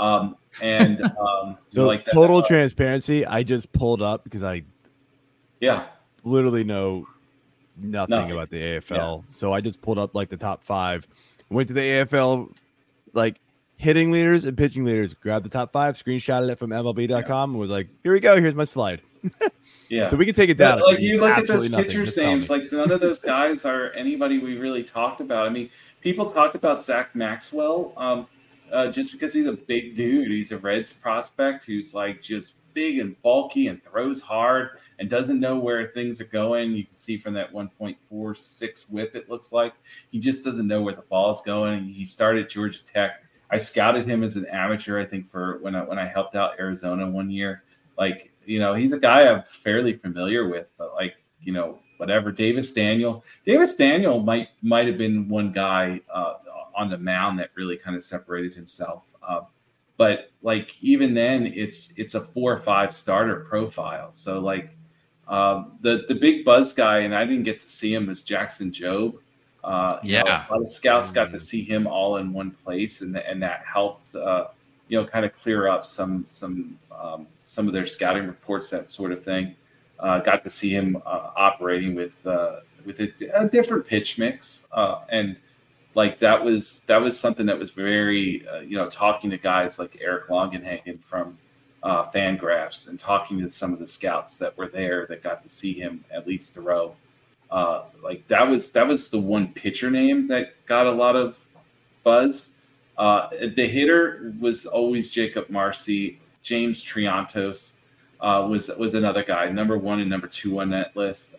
Speaker 3: So like total transparency, I just pulled up because I literally know nothing about the AFL. Yeah. So I just pulled up like the top 5, went to the AFL like hitting leaders and pitching leaders, grabbed the top 5, screenshotted it from MLB.com, and was like, "Here we go. Here's my slide."
Speaker 6: Yeah.
Speaker 3: So we can take it down.
Speaker 6: Like you look at those pitchers' names, like none of those guys are anybody we really talked about. I mean, people talked about Zach Maxwell just because he's a big dude. He's a Reds prospect who's like just big and bulky and throws hard and doesn't know where things are going. You can see from that 1.46 whip, it looks like. He just doesn't know where the ball is going. He started Georgia Tech. I scouted him as an amateur, I think, for when I helped out Arizona one year. Like, he's a guy I'm fairly familiar with, but like, whatever. Davis Daniel might have been one guy on the mound that really kind of separated himself. But like even then, it's a 4 or 5 starter profile. So like the big buzz guy, and I didn't get to see him, was Jackson Jobe. A lot of scouts got to see him all in one place, and that helped kind of clear up some of their scouting reports, that sort of thing. Got to see him operating with a different pitch mix, and like that was something that was very talking to guys like Eric Longenhagen from Fangraphs, and talking to some of the scouts that were there that got to see him at least throw. Like that was the one pitcher name that got a lot of buzz. The hitter was always Jacob Marcy. James Triantos was another guy, number 1 and number 2 on that list.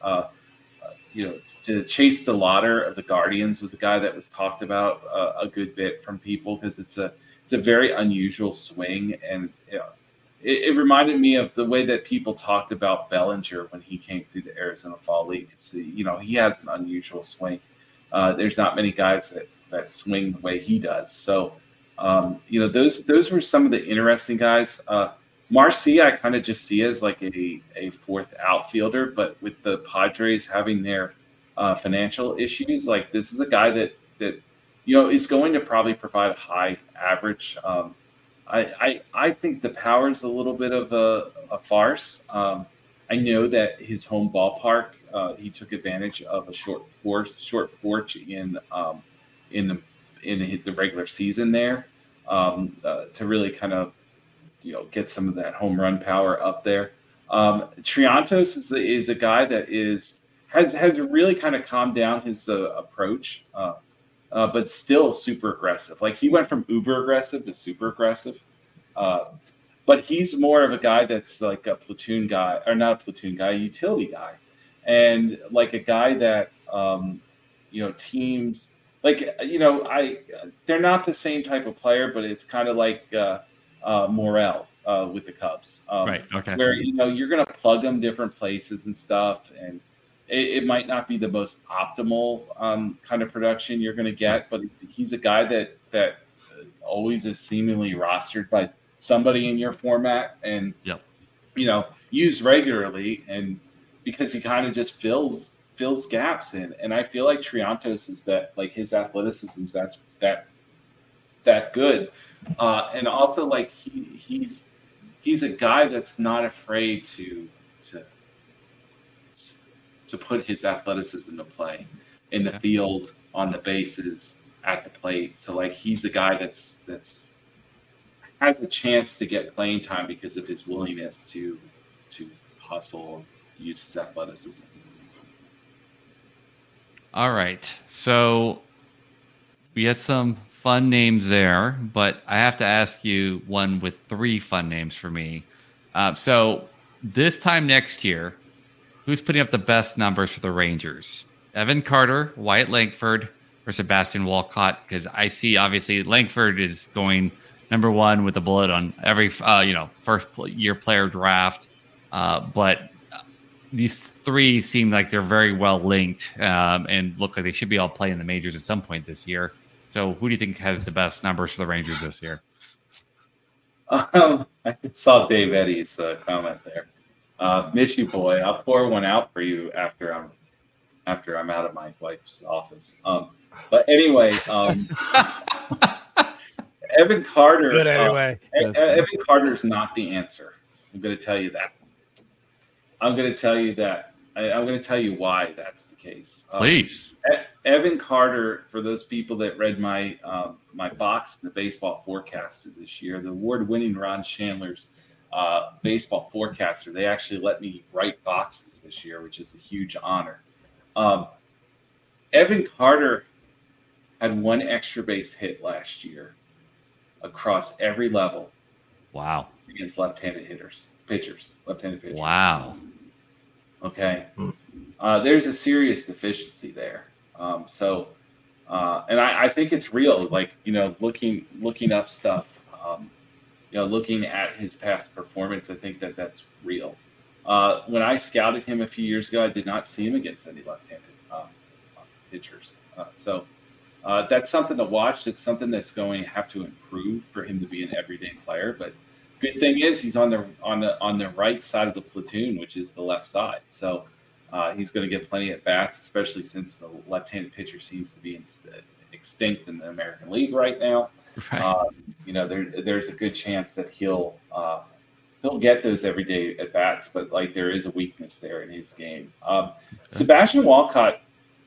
Speaker 6: To Chase DeLauder of the Guardians was a guy that was talked about a good bit from people, because it's a very unusual swing, and it reminded me of the way that people talked about Bellinger when he came through the Arizona Fall League. He has an unusual swing. There's not many guys that swing the way he does. So, those were some of the interesting guys. Marcy, I kind of just see as like a fourth outfielder, but with the Padres having their financial issues, like this is a guy that is going to probably provide a high average. I think the power is a little bit of a farce. I know that his home ballpark, he took advantage of a short porch in the regular season there to really kind of get some of that home run power up there. Triantos is a guy that has really kind of calmed down his approach, but still super aggressive. Like he went from uber aggressive to super aggressive. But he's more of a guy that's like a platoon guy, or not a platoon guy, a utility guy. And like a guy that, teams like, they're not the same type of player, but it's kind of like Morel with the Cubs.
Speaker 4: Right. Okay.
Speaker 6: Where, you're going to plug them different places and stuff. And it might not be the most optimal kind of production you're going to get, but he's a guy that always is seemingly rostered by somebody in your format and, used regularly. And because he kind of just fills gaps in. And I feel like Triantos is that, like his athleticism is that good. And also like he's a guy that's not afraid to put his athleticism to play in the field, on the bases, at the plate. So like he's a guy that's has a chance to get playing time because of his willingness to hustle and use his athleticism.
Speaker 4: All right. So we had some fun names there, but I have to ask you one with 3 fun names for me. So this time next year, who's putting up the best numbers for the Rangers? Evan Carter, Wyatt Langford, or Sebastian Walcott? Because I see, obviously, Langford is going number 1 with a bullet on every, first year player draft. But these 3 seem like they're very well linked and look like they should be all playing the majors at some point this year. So who do you think has the best numbers for the Rangers this year?
Speaker 6: I saw Dave Eddy's comment there. Miss you, boy. I'll pour one out for you after I'm out of my wife's office. But anyway, Evan Carter.
Speaker 3: Good anyway.
Speaker 6: Evan Carter's not the answer. I'm going to tell you that. I'm going to tell you why that's the case.
Speaker 4: Please.
Speaker 6: Evan Carter, for those people that read my my box, the Baseball Forecaster this year, the award-winning Ron Chandler's Baseball Forecaster, they actually let me write boxes this year, which is a huge honor. Evan Carter had 1 extra base hit last year across every level.
Speaker 4: Wow.
Speaker 6: Against left-handed pitchers.
Speaker 4: Wow.
Speaker 6: Okay. There's a serious deficiency there. And I think it's real. Like, looking up stuff, looking at his past performance, I think that's real. When I scouted him a few years ago, I did not see him against any left-handed pitchers. That's something to watch. It's something that's going to have to improve for him to be an everyday player. But good thing is he's on the right side of the platoon, which is the left side. So he's going to get plenty at bats, especially since the left-handed pitcher seems to be extinct in the American League right now.
Speaker 4: Right.
Speaker 6: There's a good chance that he'll get those everyday at bats, but like there is a weakness there in his game. Sebastian Walcott,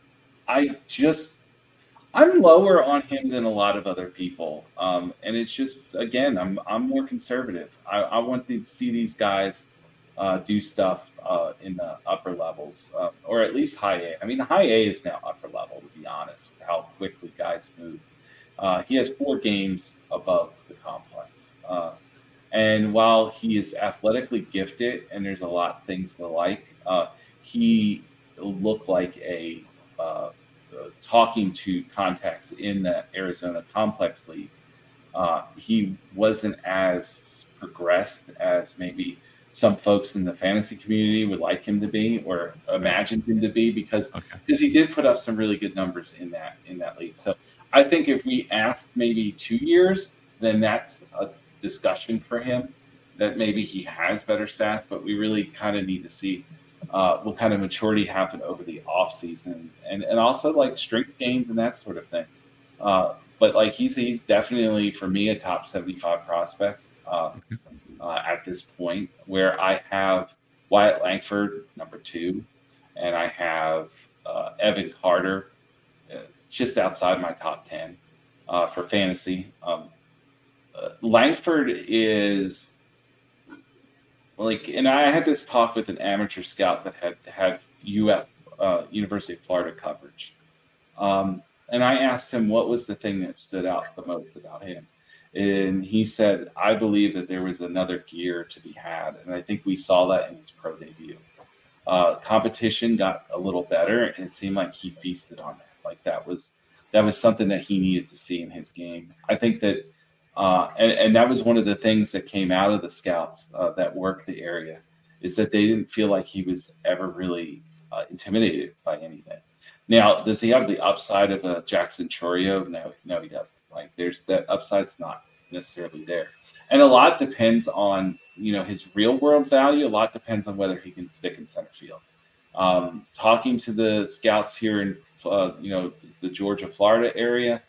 Speaker 6: I'm lower on him than a lot of other people, and it's just, again, I'm more conservative. I want to see these guys do stuff in the upper levels, or at least high A. I mean, high A is now upper level, to be honest, with how quickly guys move. He has 4 games above the complex, and while he is athletically gifted, and there's a lot of things to like, he looked like a talking to contacts in the Arizona Complex League. He wasn't as progressed as maybe some folks in the fantasy community would like him to be or imagined him to be because he did put up some really good numbers in that league. So I think if we asked maybe 2 years, then that's a discussion for him that maybe he has better stats, but we really kind of need to see what kind of maturity happened over the off season and also like strength gains and that sort of thing. But like he's definitely for me a top 75 prospect at this point, where I have Wyatt Langford number 2, and I have Evan Carter just outside my top 10 for fantasy. Langford is like, and I had this talk with an amateur scout that had University of Florida coverage. And I asked him what was the thing that stood out the most about him. And he said, I believe that there was another gear to be had. And I think we saw that in his pro debut. Competition got a little better, and it seemed like he feasted on that. Like that was something that he needed to see in his game. I think that, and that was one of the things that came out of the scouts that worked the area, is that they didn't feel like he was ever really intimidated by anything. Now, does he have the upside of a Jackson Chourio? No, he doesn't. Like, there's that upside's not necessarily there, and a lot depends on his real world value. A lot depends on whether he can stick in center field. Talking to the scouts here in the Georgia, Florida area,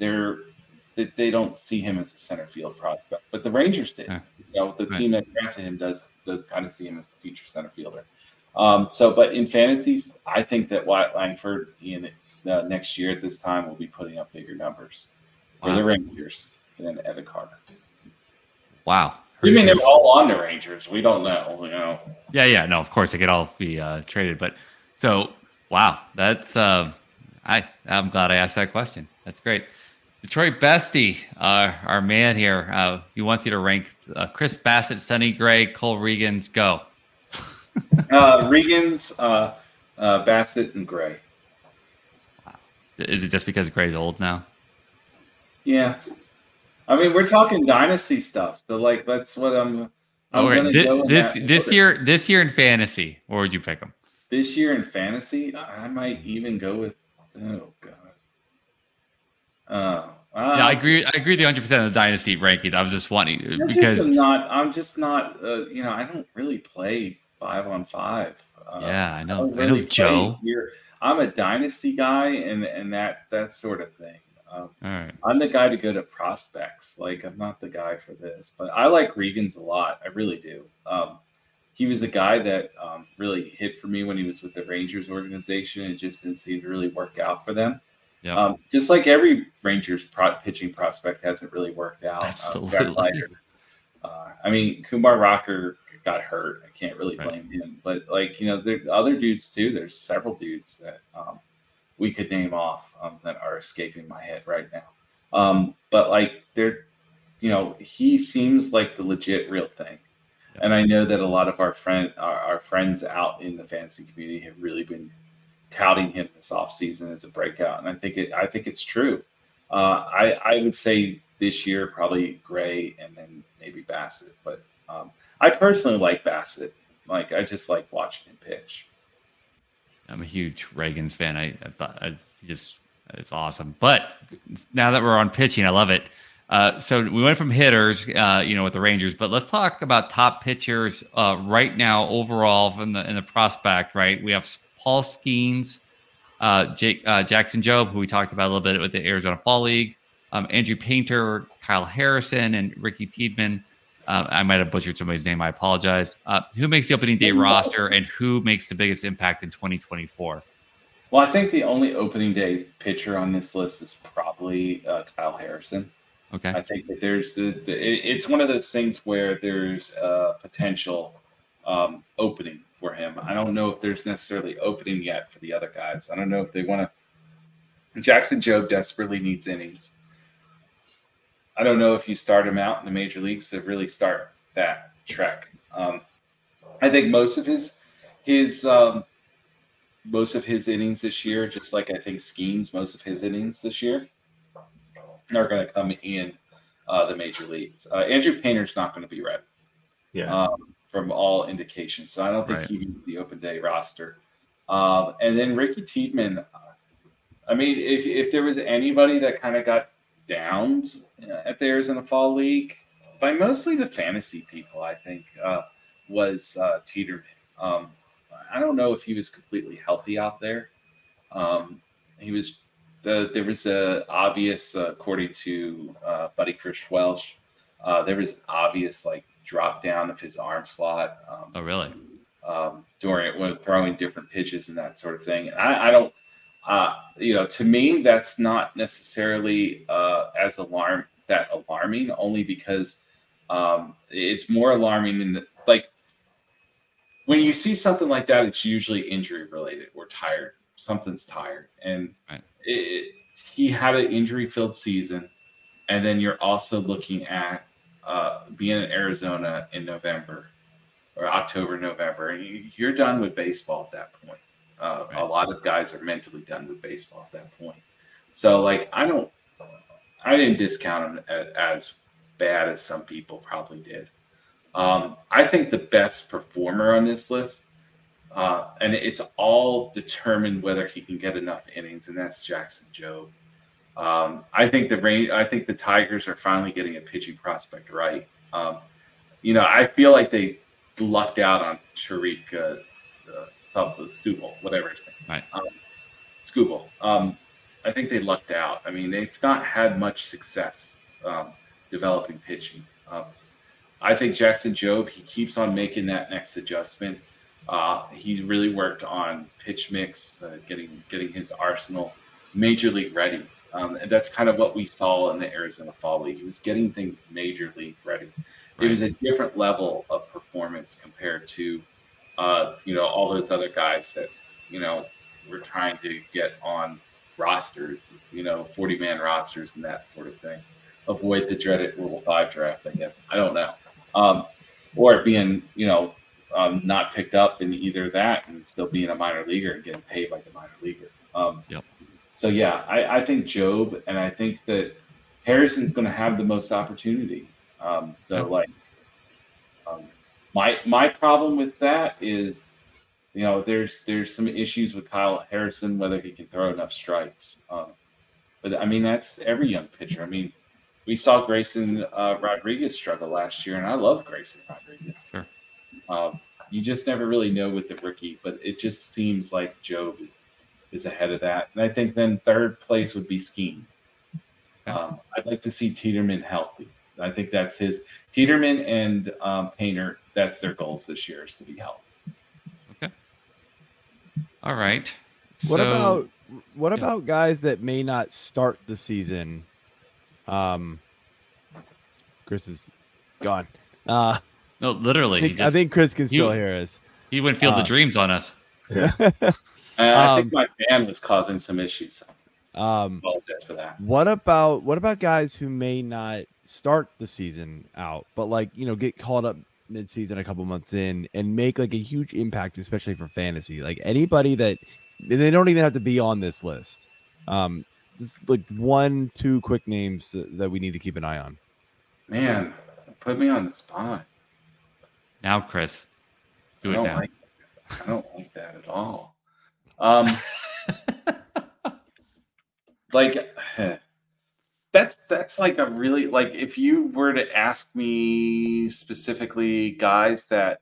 Speaker 6: they don't see him as a center field prospect, but the Rangers did. The team that drafted him does kind of see him as a future center fielder. But in fantasies, I think that Wyatt Langford in next year at this time will be putting up bigger numbers for the Rangers than Evan Carter.
Speaker 4: Wow.
Speaker 6: You mean they're all on the Rangers? We don't know.
Speaker 4: Yeah. No, of course, it could all be traded. But so, wow. That's I'm glad I asked that question. That's great. Detroit Bestie, our man here, he wants you to rank Chris Bassitt, Sonny Gray, Cole Regans. Go.
Speaker 6: Regans, Bassitt, and Gray.
Speaker 4: Wow. Is it just because Gray's old now?
Speaker 6: Yeah. I mean, we're talking dynasty stuff. So, like, that's what I'm going to go
Speaker 4: this year in fantasy, where would you pick him?
Speaker 6: This year in fantasy, I might even go with, oh, God.
Speaker 4: Yeah, I agree. I agree with 100% of the dynasty rankings. I was just wanting because
Speaker 6: I'm just not. I don't really play 5-on-5.
Speaker 4: Yeah, I know.
Speaker 6: I know Joe. I'm a dynasty guy, and that sort of thing.
Speaker 4: All right.
Speaker 6: I'm the guy to go to prospects. Like, I'm not the guy for this, but I like Regans a lot. I really do. He was a guy that really hit for me when he was with the Rangers organization. It just didn't seem to really work out for them.
Speaker 4: Yeah.
Speaker 6: Just like every Rangers pitching prospect hasn't really worked out.
Speaker 4: Absolutely.
Speaker 6: I mean, Kumar Rocker got hurt. I can't really blame him. But, like, there are other dudes, too. There's several dudes that we could name off that are escaping my head right now. But, like, he seems like the legit real thing. Yeah. And I know that a lot of our friends out in the fantasy community have really been touting him this offseason as a breakout, and I think it's true. I would say this year probably Gray and then maybe Bassitt, but I personally like Bassitt. Like, I just like watching him pitch.
Speaker 4: I'm a huge Regans fan. I thought it's awesome. But now that we're on pitching, I love it. So we went from hitters, with the Rangers, but let's talk about top pitchers right now overall in the prospect. Right, we have Paul Skeens, Jackson Jobe, who we talked about a little bit with the Arizona Fall League, Andrew Painter, Kyle Harrison, and Ricky Tiedemann. I might have butchered somebody's name. I apologize. Who makes the opening day roster, and who makes the biggest impact in 2024?
Speaker 6: Well, I think the only opening day pitcher on this list is probably Kyle Harrison.
Speaker 4: Okay.
Speaker 6: I think that there's it's one of those things where there's a potential opening for him. I don't know if there's necessarily opening yet for the other guys. I don't know if they want to. Jackson Jobe desperately needs innings. I don't know if you start him out in the major leagues to really start that trek. I think most of his innings this year, just like I think Skeens, most of his innings this year are going to come in the major leagues. Andrew Painter's not going to be ready.
Speaker 5: Yeah.
Speaker 6: From all indications. So I don't think he needs the open day roster. And then Ricky Tiedemann, I mean, if there was anybody that kind of got downed at the Arizona Fall League, by mostly the fantasy people, I think, was Tiedemann. I don't know if he was completely healthy out there. He was there was a obvious, according to Buddy Chris Welsh, there was obvious drop down of his arm slot.
Speaker 4: Oh, really?
Speaker 6: When throwing different pitches and that sort of thing. And I don't, to me, that's not necessarily as alarming, only because it's more alarming in when you see something like that, it's usually injury related or tired. Something's tired. And he had an injury filled season. And then you're also looking at being in Arizona in November or October, November, you're done with baseball at that point. A lot of guys are mentally done with baseball at that point. So I didn't discount him as bad as some people probably did. I think the best performer on this list, and it's all determined whether he can get enough innings, and that's Jackson Jobe. I think the Tigers are finally getting a pitching prospect right. I feel like they lucked out on Tariq Skubal, whatever his name.
Speaker 4: Right.
Speaker 6: Skubal. I think they lucked out. I mean, they've not had much success developing pitching. I think Jackson Jobe, he keeps on making that next adjustment. He really worked on pitch mix, getting his arsenal major league ready. And that's kind of what we saw in the Arizona Fall League. He was getting things major league ready. It was a different level of performance compared to, all those other guys that, we're trying to get on rosters, 40-man rosters and that sort of thing. Avoid the dreaded Rule 5 draft, I guess. I don't know. Or it being, not picked up in either that and still being a minor leaguer and getting paid like a minor leaguer.
Speaker 4: Yep.
Speaker 6: So, yeah, I think Job, and I think that Harrison's going to have the most opportunity. My problem with that is, there's some issues with Kyle Harrison, whether he can throw enough strikes. But I mean, that's every young pitcher. I mean, we saw Grayson Rodriguez struggle last year, and I love Grayson Rodriguez.
Speaker 4: Sure.
Speaker 6: You just never really know with the rookie, but it just seems like Job is ahead of that. And I think then third place would be Skeens. I'd like to see Tiedemann healthy. I think that's his Tiedemann and Painter. That's their goals this year, is to be healthy.
Speaker 4: Okay. All right.
Speaker 3: What about guys that may not start the season? Chris is gone.
Speaker 4: No, literally.
Speaker 3: I think Chris can still hear us.
Speaker 4: He went Field of Dreams on us.
Speaker 6: Yeah. I think my fan was causing some issues.
Speaker 3: Apologize
Speaker 6: for that.
Speaker 3: What about guys who may not start the season out, but get called up mid-season a couple months in and make like a huge impact, especially for fantasy? Like anybody that they don't even have to be on this list. Just like 1-2 quick names that we need to keep an eye on.
Speaker 6: Man, put me on the spot.
Speaker 4: Now, Chris, do it now.
Speaker 6: I don't like that at all. That's like a really, like, if you were to ask me specifically guys that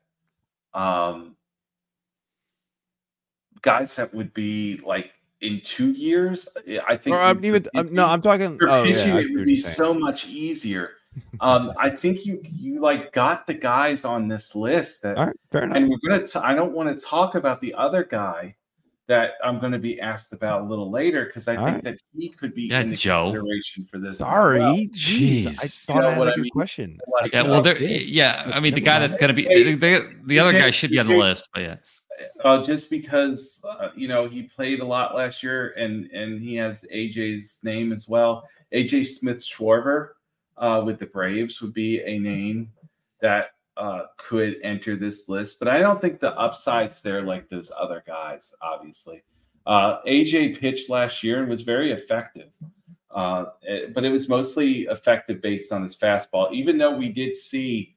Speaker 6: would be like in 2 years, I think. Or
Speaker 3: I'm talking.
Speaker 6: It would be so much easier. I think you like got the guys on this list that,
Speaker 3: all right, fair enough.
Speaker 6: And we're I don't want to talk about the other guy that I'm going to be asked about a little later because I think that he could be in the consideration for this.
Speaker 3: Sorry,
Speaker 4: jeez.
Speaker 3: I thought I had a good question.
Speaker 4: I mean, the guy that's going to be the other guy should be on the list, but yeah.
Speaker 6: Just because he played a lot last year and he has AJ's name as well. AJ Smith-Schwarber with the Braves would be a name that could enter this list, but I don't think the upside's there like those other guys, obviously. AJ pitched last year and was very effective, but it was mostly effective based on his fastball, even though we did see,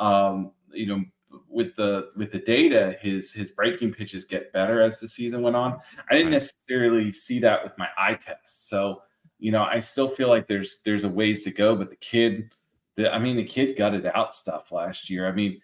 Speaker 6: with the data, his breaking pitches get better as the season went on. I didn't necessarily see that with my eye test. So, I still feel like there's a ways to go, but the kid gutted out stuff last year. I mean,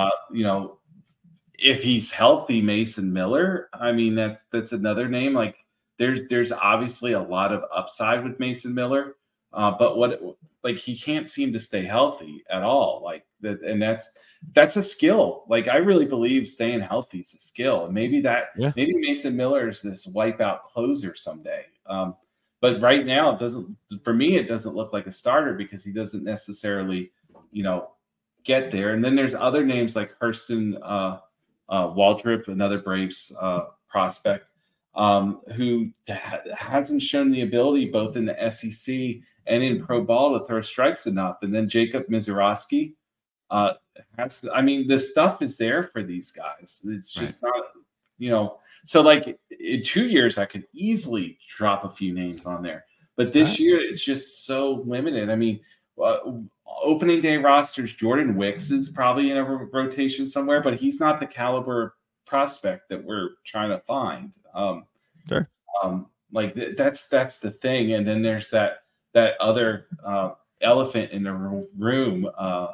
Speaker 6: if he's healthy, Mason Miller, I mean, that's another name. Like there's obviously a lot of upside with Mason Miller, but he can't seem to stay healthy at all. Like that, and that's a skill. Like I really believe staying healthy is a skill. And maybe Mason Miller is this wipeout closer someday. But right now, it doesn't look like a starter because he doesn't necessarily, get there. And then there's other names like Hurston Waldrop, another Braves prospect, who hasn't shown the ability both in the SEC and in pro ball to throw strikes enough. And then Jacob Mizorowski the stuff is there for these guys. It's just not, so like in 2 years, I could easily drop a few names on there, but this year it's just so limited. I mean, opening day rosters, Jordan Wicks is probably in a rotation somewhere, but he's not the caliber prospect that we're trying to find.
Speaker 3: Sure.
Speaker 6: That's the thing. And then there's that other elephant in the room,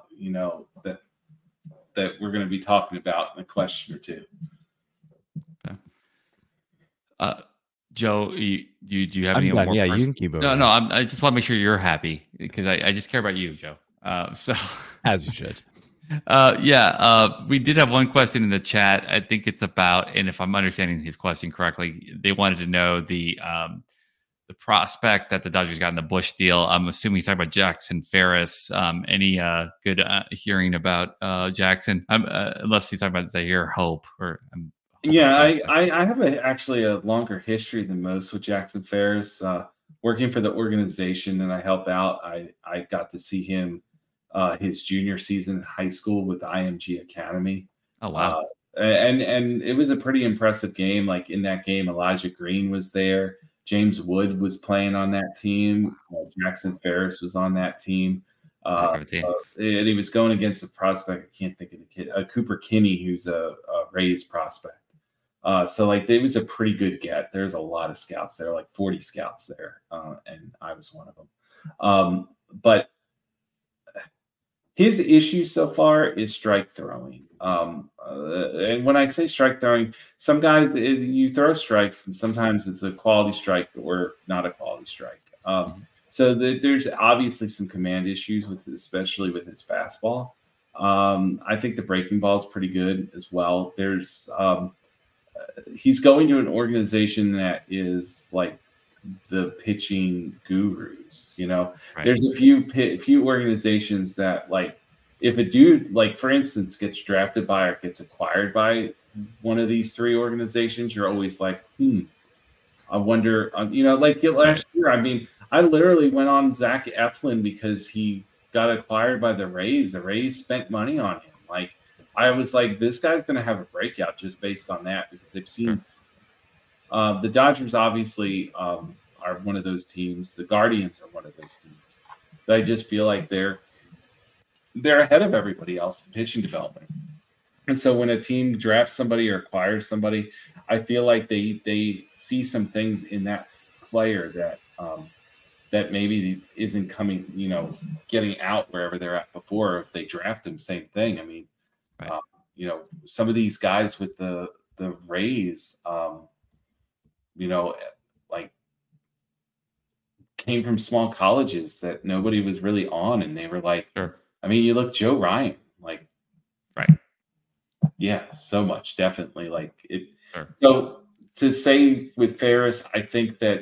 Speaker 6: that we're going to be talking about in a question or two.
Speaker 4: Joe, do you have any more?
Speaker 3: Yeah, you can keep it.
Speaker 4: No, I just want to make sure you're happy because I just care about you, Joe. So
Speaker 3: as you should.
Speaker 4: We did have one question in the chat. I think it's about, and if I'm understanding his question correctly, they wanted to know the the prospect that the Dodgers got in the Bush deal. I'm assuming he's talking about Jackson Ferris. Any good hearing about Jackson? Unless he's talking about Zaire Hope or.
Speaker 6: I have actually a longer history than most with Jackson Ferris. Working for the organization and I help out, I got to see him his junior season in high school with the IMG Academy.
Speaker 4: Oh, wow.
Speaker 6: And it was a pretty impressive game. Like in that game, Elijah Green was there. James Wood was playing on that team. Jackson Ferris was on that team. And he was going against a prospect. I can't think of the kid. Cooper Kinney, who's a Rays prospect. So like it was a pretty good get. There's a lot of scouts there, like 40 scouts there, and I was one of them. But his issue so far is strike throwing. And when I say strike throwing, some guys you throw strikes, and sometimes it's a quality strike or not a quality strike. So there's obviously some command issues with it, especially with his fastball. I think the breaking ball is pretty good as well. There's he's going to an organization that is like the pitching gurus, you know. Right. There's a few organizations that, like, if a dude, like for instance, gets drafted by or gets acquired by one of these three organizations, you're always like, I wonder, you know, like last year. I mean, I literally went on Zach Eflin because he got acquired by the Rays. The Rays spent money on him. Like, I was like, this guy's going to have a breakout just based on that because they've seen the Dodgers obviously are one of those teams. The Guardians are one of those teams. But I just feel like they're ahead of everybody else in pitching development. And so when a team drafts somebody or acquires somebody, I feel like they see some things in that player that maybe isn't coming, you know, getting out wherever they're at before. If they draft them, same thing. I mean, right. You know, some of these guys with the Rays, you know, like came from small colleges that nobody was really on, and they were like, sure. I mean, you look Joe Ryan, like,
Speaker 4: right?
Speaker 6: Yeah, so much, definitely, like it.
Speaker 4: Sure.
Speaker 6: So to say with Ferris, I think that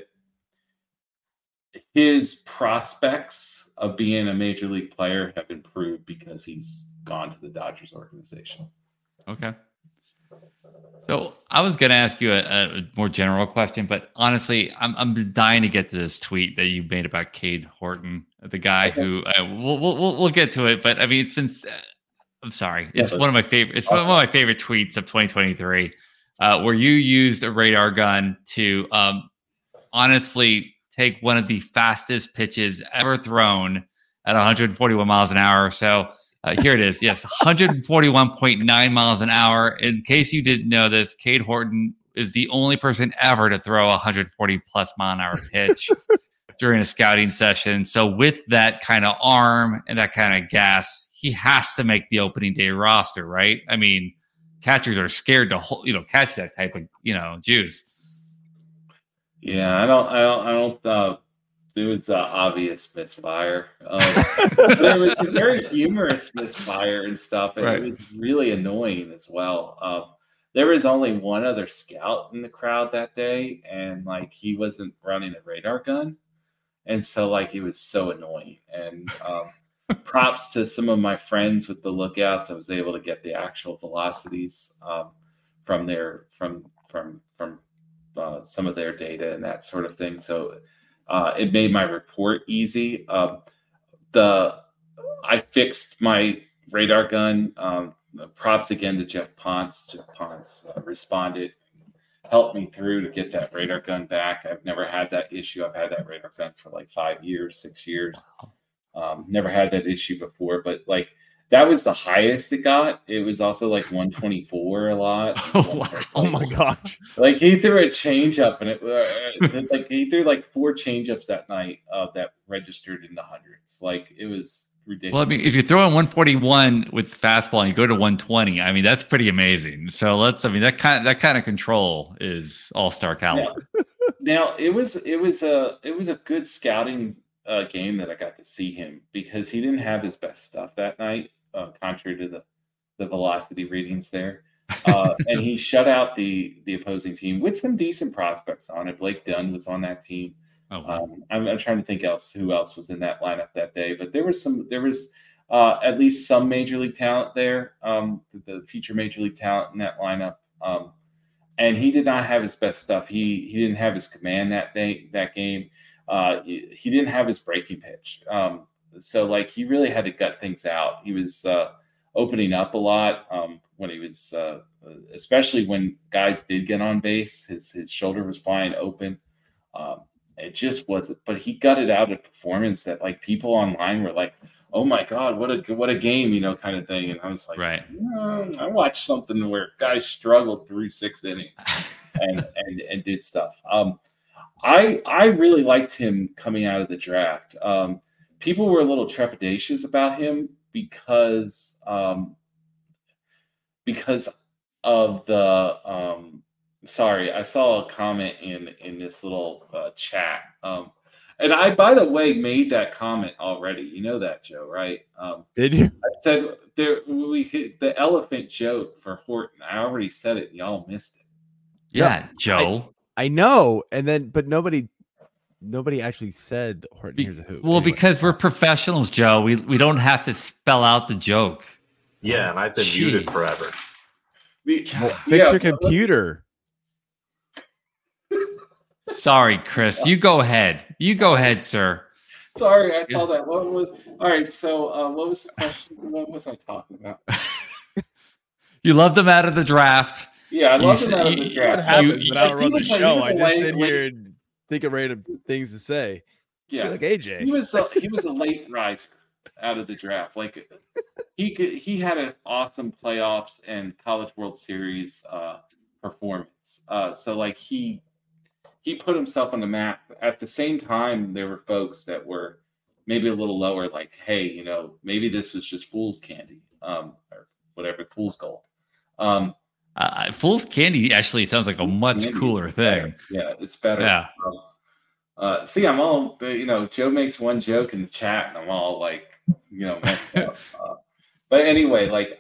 Speaker 6: his prospects of being a major league player have improved because he's gone to the Dodgers organization.
Speaker 4: Okay. So I was going to ask you a more general question, but honestly, I'm dying to get to this tweet that you made about Cade Horton, the guy who we'll get to it. But I mean, it's been. I'm sorry, it's one of my favorite. It's one of my favorite tweets of 2023, where you used a radar gun to honestly take one of the fastest pitches ever thrown at 141 miles an hour. So. Here it is. Yes, 141.9 miles an hour. In case you didn't know this, Cade Horton is the only person ever to throw a 140-plus mile an hour pitch during a scouting session. So with that kind of arm and that kind of gas, he has to make the opening day roster, right? I mean, catchers are scared to catch that type of juice.
Speaker 6: Yeah, I don't. It was an obvious misfire. But it was a very humorous misfire and stuff, and It was really annoying as well. There was only one other scout in the crowd that day, and like he wasn't running a radar gun, and so like it was so annoying. And props to some of my friends with the lookouts. I was able to get the actual velocities from some of their data and that sort of thing. So. It made my report easy. I fixed my radar gun. Props again to Jeff Ponce. Jeff Ponce responded, helped me through to get that radar gun back. I've never had that issue. I've had that radar gun for like 5 years, 6 years. Never had that issue before, but like that was the highest it got. It was also like 124 a lot.
Speaker 3: Oh my gosh!
Speaker 6: Like he threw a changeup, and it like he threw like 4 changeups that night that registered in the hundreds. Like it was ridiculous.
Speaker 4: Well, I mean, if you throw in 141 with fastball and you go to 120, I mean that's pretty amazing. So that kind of control is all-star caliber.
Speaker 6: Now it was a good scouting game that I got to see him because he didn't have his best stuff that night, contrary to the velocity readings there. And he shut out the opposing team with some decent prospects on it. Blake Dunn was on that team.
Speaker 4: Oh, wow.
Speaker 6: I'm trying to think who else was in that lineup that day, but there was at least some major league talent there, the future major league talent in that lineup. And he did not have his best stuff. He didn't have his command that game. He didn't have his breaking pitch. So like he really had to gut things out. He was opening up a lot when he was, especially when guys did get on base. His shoulder was flying open. It just wasn't. But he gutted out a performance that like people online were like, "Oh my God, what a game," kind of thing. And I was like,
Speaker 4: right.
Speaker 6: I watched something where guys struggled through 6 innings and did stuff. I really liked him coming out of the draft. People were a little trepidatious about him because of the sorry, I saw a comment in this little chat. And I, by the way, made that comment already. You know that, Joe, right?
Speaker 3: Did you?
Speaker 6: I said we hit the elephant joke for Horton. I already said it. Y'all missed it.
Speaker 4: Yeah, Joe.
Speaker 3: I know, but nobody actually said Horton here's a hoop.
Speaker 4: Well, anyway. Because we're professionals, Joe. We don't have to spell out the joke.
Speaker 5: Yeah, and I've been muted forever.
Speaker 3: Fix your computer.
Speaker 4: Sorry, Chris. You go ahead. Sir.
Speaker 6: Sorry, I saw that. All right, so what was the question? What was I talking about?
Speaker 4: You loved him out of the draft.
Speaker 6: Yeah, I loved him out of the draft.
Speaker 3: What happens when I run the show? I just sit here and think of random things to say.
Speaker 6: Yeah,
Speaker 3: like AJ.
Speaker 6: He was a late riser out of the draft. Like he had an awesome playoffs and College World Series performance. So like he put himself on the map. At the same time, there were folks that were maybe a little lower, like, hey, maybe this was just fool's candy, or whatever, fool's gold.
Speaker 4: Fool's candy actually sounds like a much cooler thing.
Speaker 6: Yeah, it's better.
Speaker 4: Yeah.
Speaker 6: See, I'm all, Joe makes one joke in the chat, and I'm all like, messed up. But anyway, like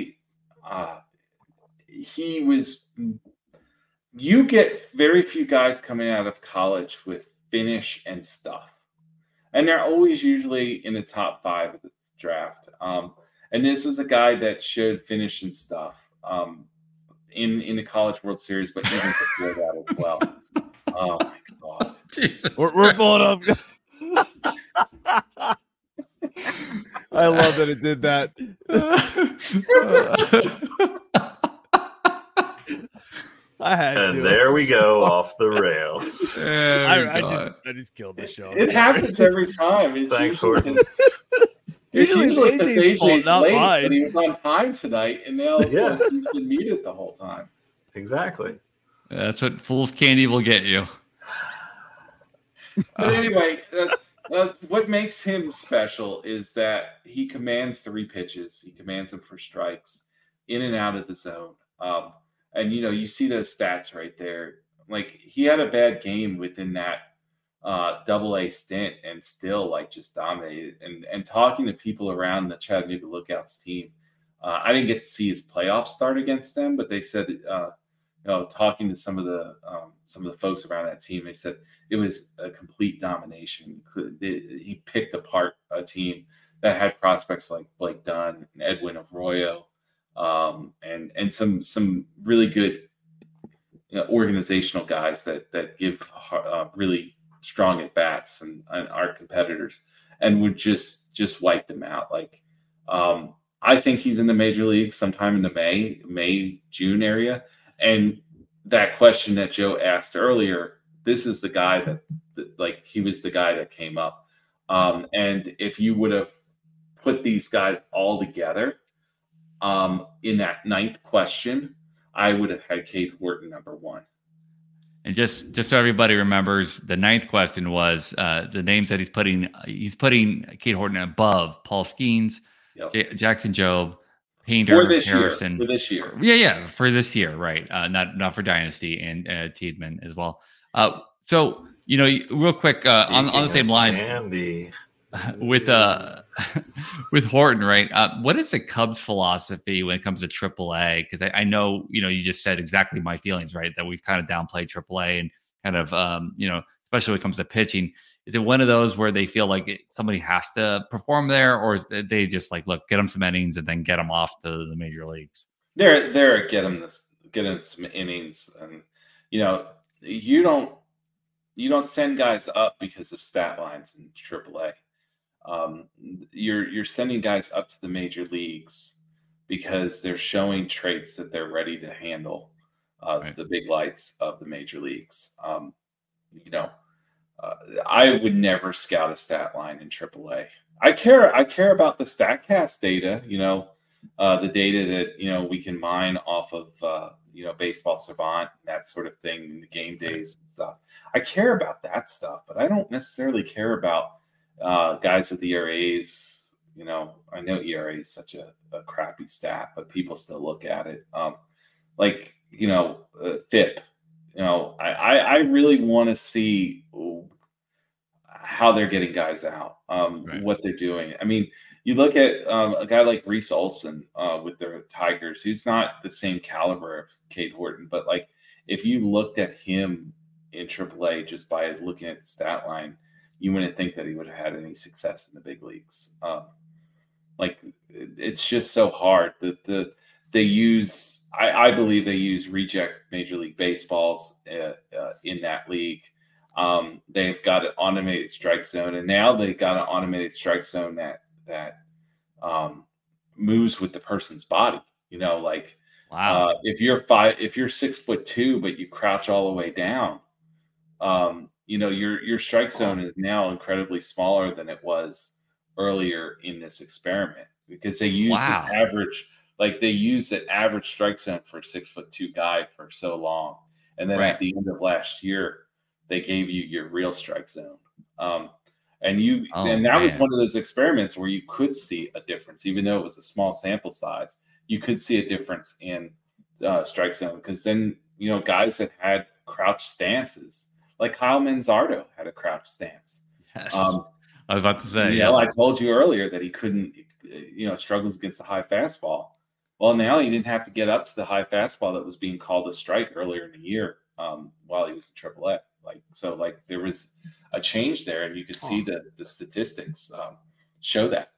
Speaker 6: he was. You get very few guys coming out of college with finish and stuff. And they're always usually in the top 5 of the draft. And this was a guy that showed finish and stuff in the College World Series, but even before that as well. Oh, my God.
Speaker 3: We're pulling up. I love that it did that.
Speaker 5: And there we go off the rails.
Speaker 3: I just killed the show.
Speaker 6: It happens every time.
Speaker 5: Thanks, Horton.
Speaker 6: Usually AJ's fault, not late, mine. But he was on time tonight, and now he's been muted the whole time.
Speaker 5: Exactly.
Speaker 4: That's what fool's candy will get you.
Speaker 6: But anyway, what makes him special is that he commands 3 pitches. He commands them for strikes in and out of the zone. And, you see those stats right there. Like, he had a bad game within that AA stint and still, like, just dominated. And talking to people around the Chattanooga Lookouts team, I didn't get to see his playoff start against them, but they said, talking to some of the folks around that team, they said it was a complete domination. He picked apart a team that had prospects like Blake Dunn and Edwin Arroyo. And some really good organizational guys that give really strong at bats and our competitors, and would just wipe them out. Like I think he's in the major league sometime in the May June area. And that question that Joe asked earlier, this is the guy that he was the guy that came up. And if you would have put these guys all together. In that 9th question, I would have had Cade Horton number 1.
Speaker 4: And just so everybody remembers, the 9th question was the names that he's putting Cade Horton above Paul Skeens, Jackson Job, Painter, Harrison.
Speaker 6: For this year.
Speaker 4: Yeah, for this year, right? Not for Dynasty, and Tiedemann as well. So, real quick, on the same lines.
Speaker 5: Andy.
Speaker 4: With Horton, right? What is the Cubs' philosophy when it comes to AAA? Because I know, you just said exactly my feelings, right? That we've kind of downplayed AAA and kind of, especially when it comes to pitching. Is it one of those where they feel like somebody has to perform there, or is they just like, look, get them some innings and then get them off to the major leagues?
Speaker 6: They're get them some innings, and you don't send guys up because of stat lines in AAA. You're sending guys up to the major leagues because they're showing traits that they're ready to handle the big lights of the major leagues. I would never scout a stat line in AAA. I care about the StatCast data, the data that, we can mine off of, Baseball Savant, that sort of thing, the game days and stuff. I care about that stuff, but I don't necessarily care about guys with ERAs. I know ERA is such a crappy stat, but people still look at it. FIP. I really want to see how they're getting guys out, what they're doing. I mean, you look at a guy like Reese Olson with the Tigers, who's not the same caliber of Cade Horton, but like if you looked at him in AAA just by looking at the stat line, you wouldn't think that he would have had any success in the big leagues. It's just so hard that they use. I believe they use reject Major League Baseballs in that league. They've got an automated strike zone, and now they've got an automated strike zone that moves with the person's body.
Speaker 4: Wow.
Speaker 6: If you're 6'2", but you crouch all the way down, your strike zone is now incredibly smaller than it was earlier in this experiment because they use an average. Like they used an average strike zone for a 6'2" guy for so long. And then at the end of last year, they gave you your real strike zone. And that was one of those experiments where you could see a difference, even though it was a small sample size, you could see a difference in strike zone. Because then, guys that had crouched stances, like Kyle Manzardo had a crouched stance.
Speaker 4: Yes. I was about to say,
Speaker 6: I told you earlier that he couldn't, struggles against the high fastball. Well, now he didn't have to get up to the high fastball that was being called a strike earlier in the year while he was in AAA. There was a change there, and you could see the statistics show that.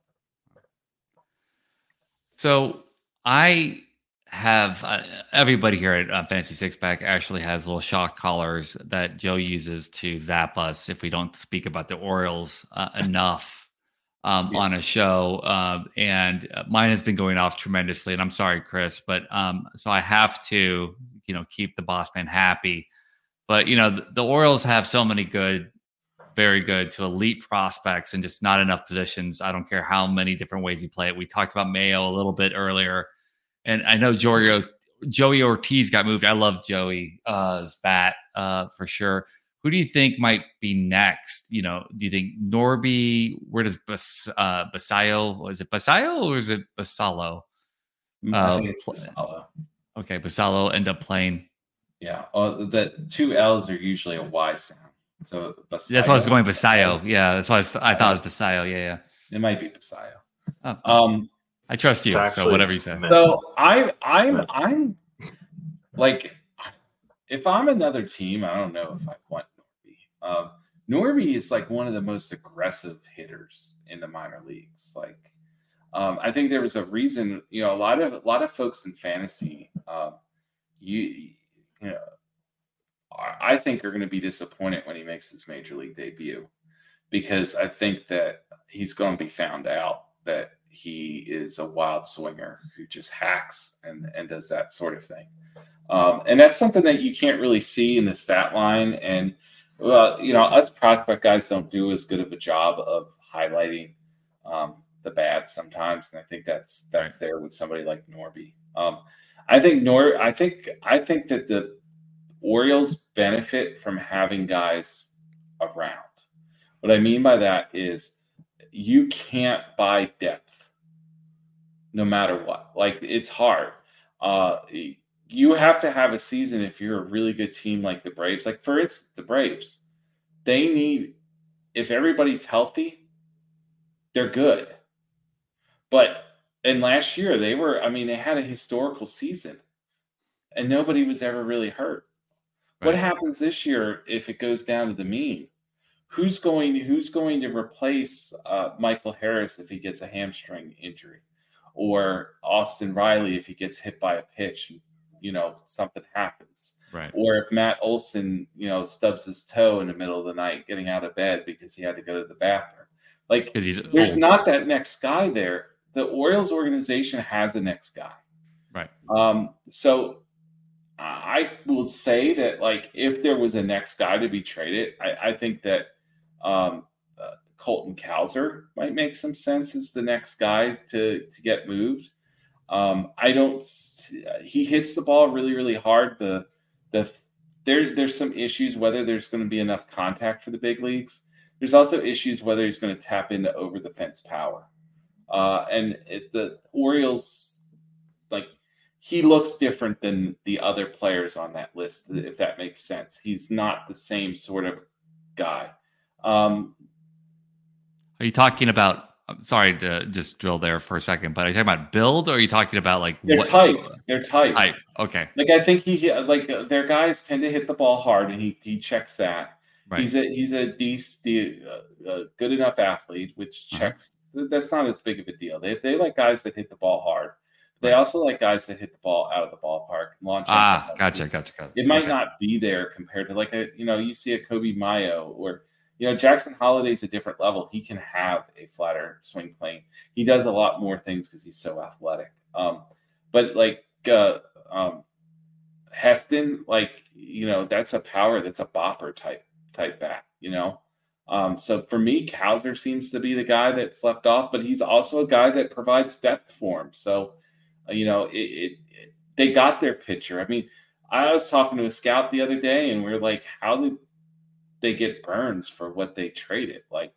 Speaker 4: So I have everybody here at Fantasy Six Pack actually has little shock collars that Joe uses to zap us if we don't speak about the Orioles enough. On a show, and mine has been going off tremendously. And I'm sorry, Chris, but so I have to, keep the boss man happy. But the Orioles have so many good, very good to elite prospects, and just not enough positions. I don't care how many different ways you play it. We talked about Mayo a little bit earlier, and I know Joey Ortiz got moved. I love Joey's bat for sure. Who do you think might be next? Do you think Norby? Where does Basallo? Is it Basallo or is it Basallo?
Speaker 6: I think it's Basallo.
Speaker 4: Okay, Basallo end up playing.
Speaker 6: Yeah, the two L's are usually a Y sound. So Basallo.
Speaker 4: That's why I was going Basallo. Yeah, that's why I thought it was Basallo. Yeah.
Speaker 6: It might be Basallo.
Speaker 4: I trust you. So whatever you say.
Speaker 6: So I'm like, if I'm another team, I don't know if I want Norby. Norby is like one of the most aggressive hitters in the minor leagues. I think there was a reason, a lot of folks in fantasy, I think are going to be disappointed when he makes his major league debut, because I think that he's going to be found out that he is a wild swinger who just hacks and does that sort of thing. And that's something that you can't really see in the stat line. And, us prospect guys don't do as good of a job of highlighting the bad sometimes. And I think that's there with somebody like Norby. I think that the Orioles benefit from having guys around. What I mean by that is you can't buy depth no matter what. It's hard. You have to have a season if you're a really good team like the Braves. For instance, the Braves, they need, if everybody's healthy, they're good. And last year they had a historical season and nobody was ever really hurt. What happens this year if it goes down to the mean? Who's going to replace Michael Harris if he gets a hamstring injury, or Austin Riley if he gets hit by a pitch, something happens,
Speaker 4: Right.
Speaker 6: or if Matt Olson, stubs his toe in the middle of the night getting out of bed because he had to go to the bathroom. Like,
Speaker 4: Because
Speaker 6: there's
Speaker 4: old.
Speaker 6: not that next guy there. The Orioles organization has a next guy.
Speaker 4: Right.
Speaker 6: So I will say that, like, if there was a next guy to be traded, I think that Colton Cowser might make some sense as the next guy to get moved. He hits the ball really, really hard. There's some issues whether there's going to be enough contact for the big leagues. There's also issues whether he's going to tap into over the fence power. The Orioles, like, he looks different than the other players on that list, if that makes sense. He's not the same sort of guy.
Speaker 4: Are you talking about? I'm sorry to just drill there for a second, but are you talking about build, or are you talking about like
Speaker 6: They're tight? They're tight.
Speaker 4: Type. Okay.
Speaker 6: Like, I think their guys tend to hit the ball hard, and he checks that.
Speaker 4: Right.
Speaker 6: He's a good enough athlete, which checks. That's not as big of a deal. They like guys that hit the ball hard. They also like guys that hit the ball out of the ballpark.
Speaker 4: Gotcha.
Speaker 6: It might not be there compared to, like, you see a Kobe Mayo, or Jackson Holliday's a different level. He can have a flatter swing plane. He does a lot more things because he's so athletic. But like Heston, like, that's a power, that's a bopper type bat. So for me, Cowser seems to be the guy that's left off, but he's also a guy that provides depth for him. So, they got their pitcher. I mean, I was talking to a scout the other day, and we are like, how did they get Burns for what they traded? Like,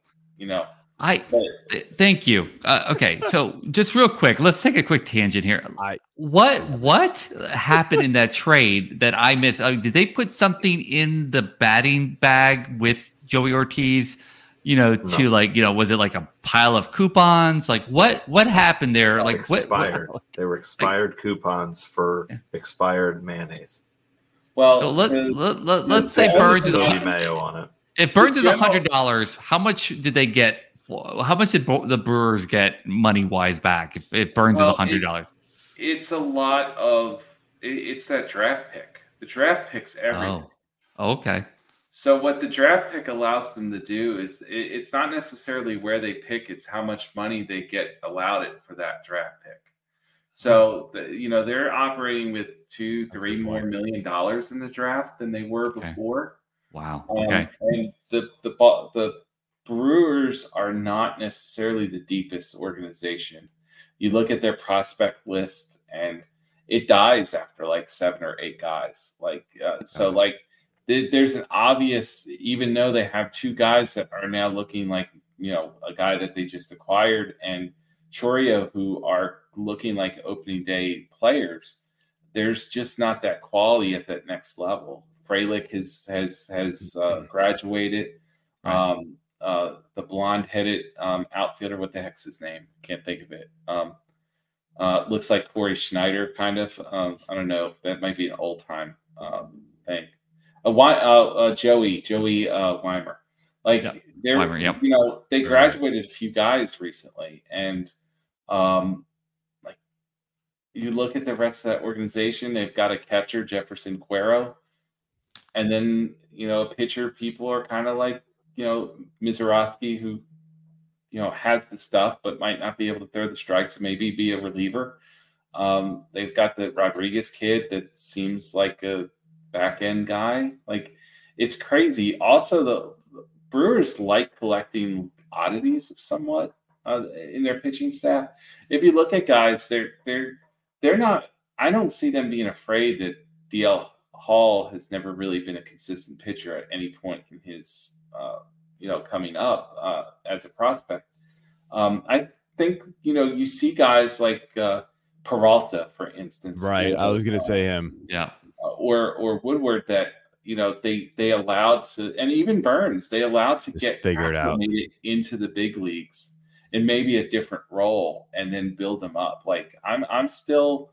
Speaker 4: Thank you. Okay, so just real quick, let's take a quick tangent here. What happened in that trade that I missed? Did they put something in the batting bag with Joey Ortiz?
Speaker 5: No.
Speaker 4: To, like, was it like a pile of coupons? Like, what happened there? Like,
Speaker 5: expired. They were expired coupons for expired mayonnaise.
Speaker 6: Well,
Speaker 4: so let's say Burns is
Speaker 5: Mayo on it.
Speaker 4: If Burns is $100, how much did they get? How much did the Brewers get money wise back? If Burns is $100,
Speaker 6: it's a lot of. It's that draft pick. The draft pick's everything.
Speaker 4: Oh, okay.
Speaker 6: So what the draft pick allows them to do is it's not necessarily where they pick; it's how much money they get allowed it for that draft pick. So they're operating with $2-3 more million in the draft than they were before.
Speaker 4: Wow. Okay.
Speaker 6: And the Brewers are not necessarily the deepest organization. You look at their prospect list, and it dies after like 7 or 8 guys. There's an obvious, even though they have 2 guys that are now looking like, a guy that they just acquired, and Chourio, who are looking like opening day players, there's just not that quality at that next level. Frelick has graduated.
Speaker 4: Right.
Speaker 6: The blonde-headed outfielder, what the heck's his name? Can't think of it. Looks like Corey Schneider, kind of. I don't know. That might be an old-time thing. Joey Weimer.
Speaker 4: Weimer, yep.
Speaker 6: They graduated a few guys recently, and you look at the rest of that organization, they've got a catcher, Jefferson Cuero, and then a pitcher. People are kind of like Mizorowski, who has the stuff but might not be able to throw the strikes, maybe be a reliever. They've got the Rodriguez kid that seems like a back end guy. Like, it's crazy. Also, the Brewers like collecting oddities somewhat in their pitching staff. If you look at guys, they're not. I don't see them being afraid that DL Hall has never really been a consistent pitcher at any point in his coming up as a prospect. I think you see guys like Peralta, for instance.
Speaker 3: Right, I was going to say him.
Speaker 4: Yeah.
Speaker 6: Or Woodward that they allowed to, and even Burns, they allowed to get
Speaker 3: figure it out
Speaker 6: into the big leagues in maybe a different role and then build them up. Like I'm still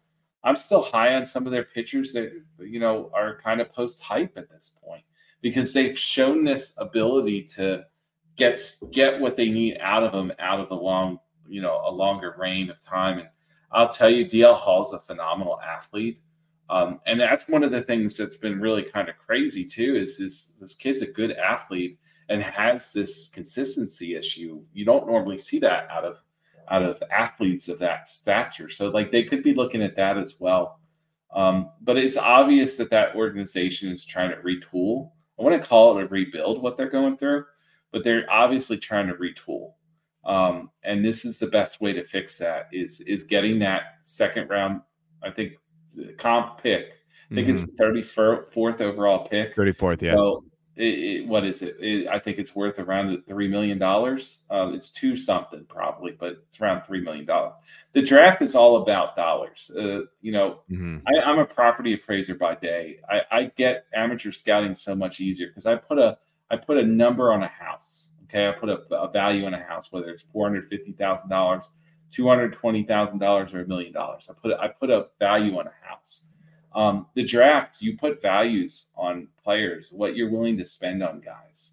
Speaker 6: I'm still high on some of their pitchers that, are kind of post hype at this point, because they've shown this ability to get what they need out of them out of a longer reign of time. And I'll tell you, DL Hall's a phenomenal athlete. And that's one of the things that's been really kind of crazy too, is this kid's a good athlete and has this consistency issue. You don't normally see that out of athletes of that stature. So like they could be looking at that as well. But it's obvious that organization is trying to retool. I want to call it a rebuild, what they're going through, but they're obviously trying to retool. And this is the best way to fix that is getting that second round, I think, comp pick. I think it's the 34th overall pick.
Speaker 3: 34th, yeah.
Speaker 6: So what is it? I think it's worth around $3 million. It's two something probably, but it's around $3 million. The draft is all about dollars. I'm a property appraiser by day. I get amateur scouting so much easier because I put a number on a house. Okay, I put a value on a house, whether it's $450,000, $220,000, or $1 million. I put a value on a house. The draft, you put values on players, what you're willing to spend on guys.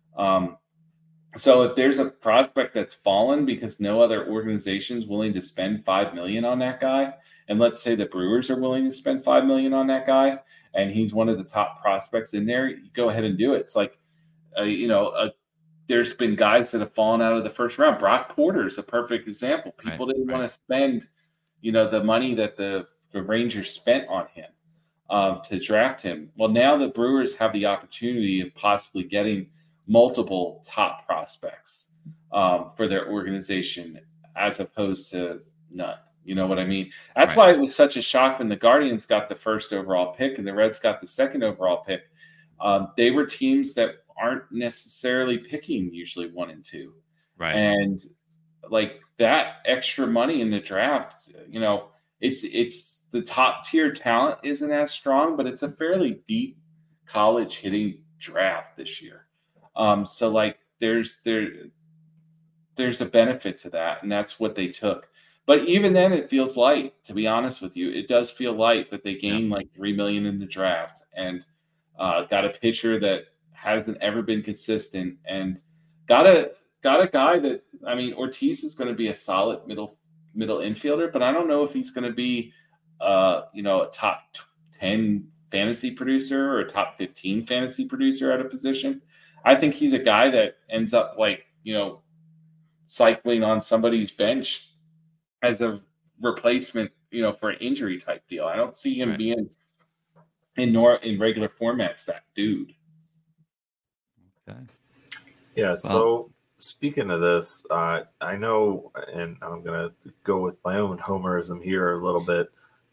Speaker 6: So if there's a prospect that's fallen because no other organization is willing to spend $5 million on that guy, and let's say the Brewers are willing to spend $5 million on that guy, and he's one of the top prospects in there, you go ahead and do it. It's like, there's been guys that have fallen out of the first round. Brock Porter is a perfect example. People didn't want to spend, the money that the Rangers spent on him to draft him. Well, now the Brewers have the opportunity of possibly getting multiple top prospects for their organization as opposed to none. You know what I mean? That's why it was such a shock when the Guardians got the first overall pick and the Reds got the second overall pick. They were teams that aren't necessarily picking usually 1 and 2.
Speaker 4: Right.
Speaker 6: And like that extra money in the draft, it's the top tier talent isn't as strong, but it's a fairly deep college hitting draft this year. So like there's a benefit to that, and that's what they took. But even then it feels light, to be honest with you. It does feel light that they gained like $3 million in the draft and got a pitcher that hasn't ever been consistent, and got a guy that, Ortiz is going to be a solid middle infielder, but I don't know if he's going to be a top 10 fantasy producer or a top 15 fantasy producer at a position. I think he's a guy that ends up cycling on somebody's bench as a replacement, for an injury type deal. I don't see him being in regular formats that dude.
Speaker 4: Okay.
Speaker 5: Yeah. So speaking of this, I know, and I'm going to go with my own homerism here a little bit.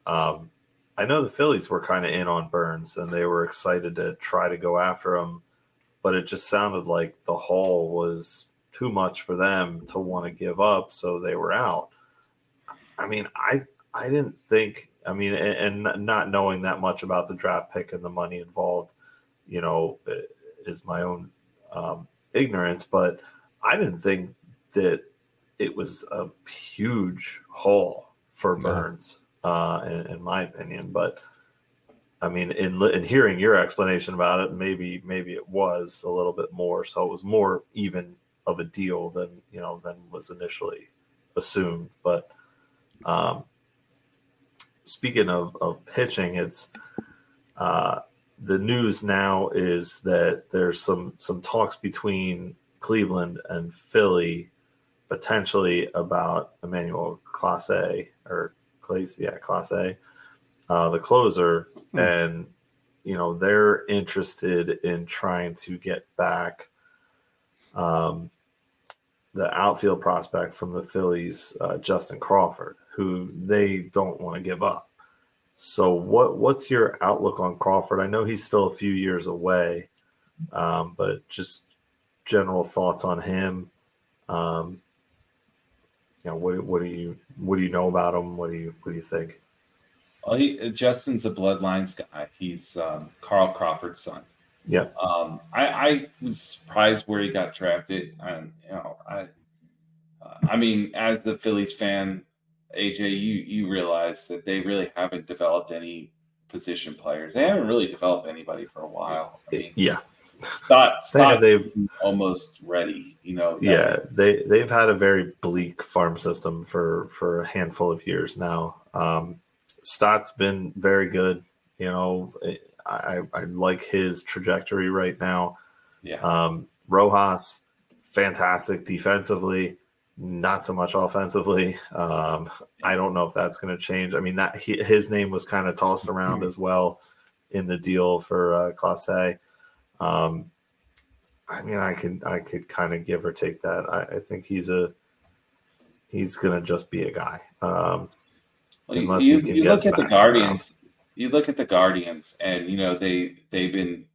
Speaker 5: I know the Phillies were kind of in on Burns and they were excited to try to go after him, but it just sounded like the haul was too much for them to want to give up. So they were out. I didn't think, and not knowing that much about the draft pick and the money involved, is my own ignorance, but I didn't think that it was a huge haul for Burns, in my opinion. But in hearing your explanation about it, maybe it was a little bit more. So it was more even of a deal than was initially assumed. But speaking of pitching, it's the news now is that there's some talks between Cleveland and Philly potentially about Emmanuel Clase, the closer, and they're interested in trying to get back the outfield prospect from the Phillies, Justin Crawford, who they don't want to give up. So what's your outlook on Crawford? I know he's still a few years away, but just general thoughts on him. What do you know about him? What do you think?
Speaker 6: Well, Justin's a Bloodlines guy. He's Carl Crawford's son.
Speaker 5: Yeah.
Speaker 6: I was surprised where he got drafted. And, as the Phillies fan, AJ, you realize that they really haven't developed any position players. They haven't really developed anybody for a while. I mean,
Speaker 5: yeah.
Speaker 6: Stott
Speaker 5: They've
Speaker 6: almost ready,
Speaker 5: Yeah, they've had a very bleak farm system for a handful of years now. Stott's been very good. I like his trajectory right now.
Speaker 6: Yeah.
Speaker 5: Rojas, fantastic defensively, not so much offensively. I don't know if that's going to change. I mean, his name was kind of tossed around as well in the deal for Clase. I mean, I could kind of give or take that. I think he's going to just be a guy. Unless
Speaker 6: you
Speaker 5: he can
Speaker 6: look at the Guardians.
Speaker 5: around.
Speaker 6: You look at the Guardians, and they've been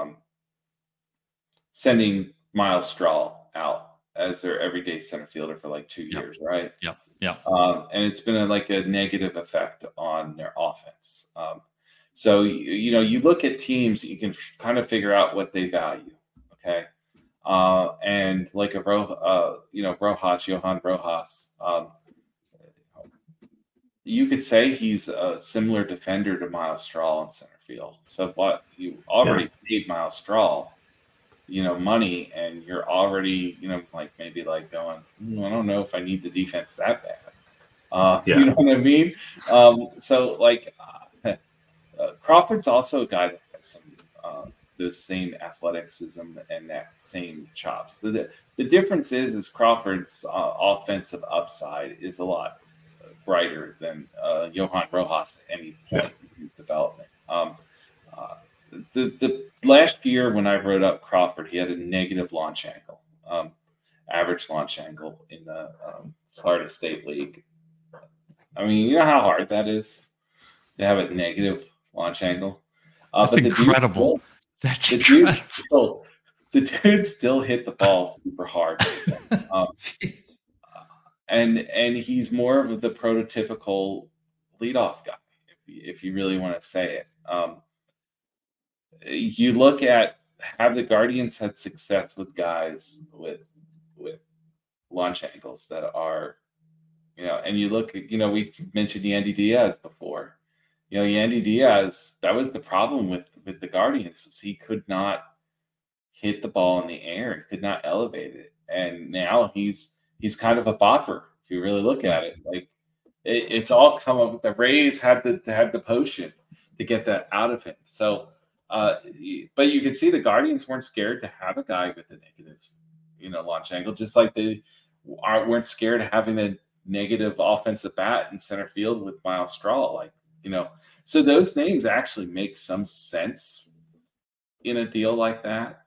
Speaker 6: sending Miles Straw out as their everyday center fielder for like 2 years, right?
Speaker 4: Yep. Yeah.
Speaker 6: And it's been a negative effect on their offense. So you look at teams, you can kind of figure out what they value. Okay. And like Rojas, Johan Rojas, you could say he's a similar defender to Miles Straw in center field. So what you already paid Miles Straw, money, and you're already, maybe going, I don't know if I need the defense that bad. You know what I mean? Crawford's also a guy that has some those same athleticism and that same chops. The difference is Crawford's offensive upside is a lot brighter than Johan Rojas at any point in his development. The last year when I wrote up Crawford, he had a negative launch angle, average launch angle in the Florida State League. I mean, you know how hard that is to have a negative launch angle.
Speaker 4: That's incredible.
Speaker 6: The dude still hit the ball super hard. And he's more of the prototypical leadoff guy, if you really want to say it. You look at, have the Guardians had success with guys with launch angles that are, and you look at, we mentioned Yandy Diaz before. Yandy Diaz, that was the problem with the Guardians, was he could not hit the ball in the air. He could not elevate it. And now he's kind of a bopper, if you really look at it. Like it's all come up. The Rays had the potion to get that out of him. So, but you can see the Guardians weren't scared to have a guy with a negative, launch angle, just like they weren't scared of having a negative offensive bat in center field with Miles Straw. So those names actually make some sense in a deal like that.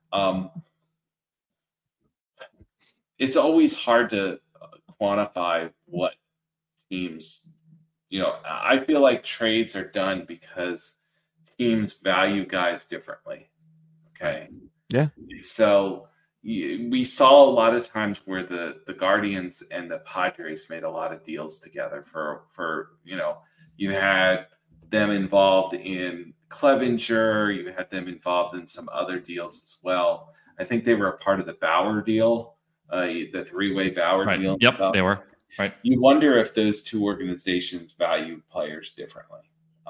Speaker 6: It's always hard to quantify what teams, I feel like trades are done because teams value guys differently. Okay. Yeah. So we saw a lot of times where the Guardians and the Padres made a lot of deals together for you had them involved in Clevinger, you had them involved in some other deals as well. I think they were a part of the Bauer deal, the three-way Bauer deal.
Speaker 4: Yep, they were. Right.
Speaker 6: You wonder if those two organizations value players differently.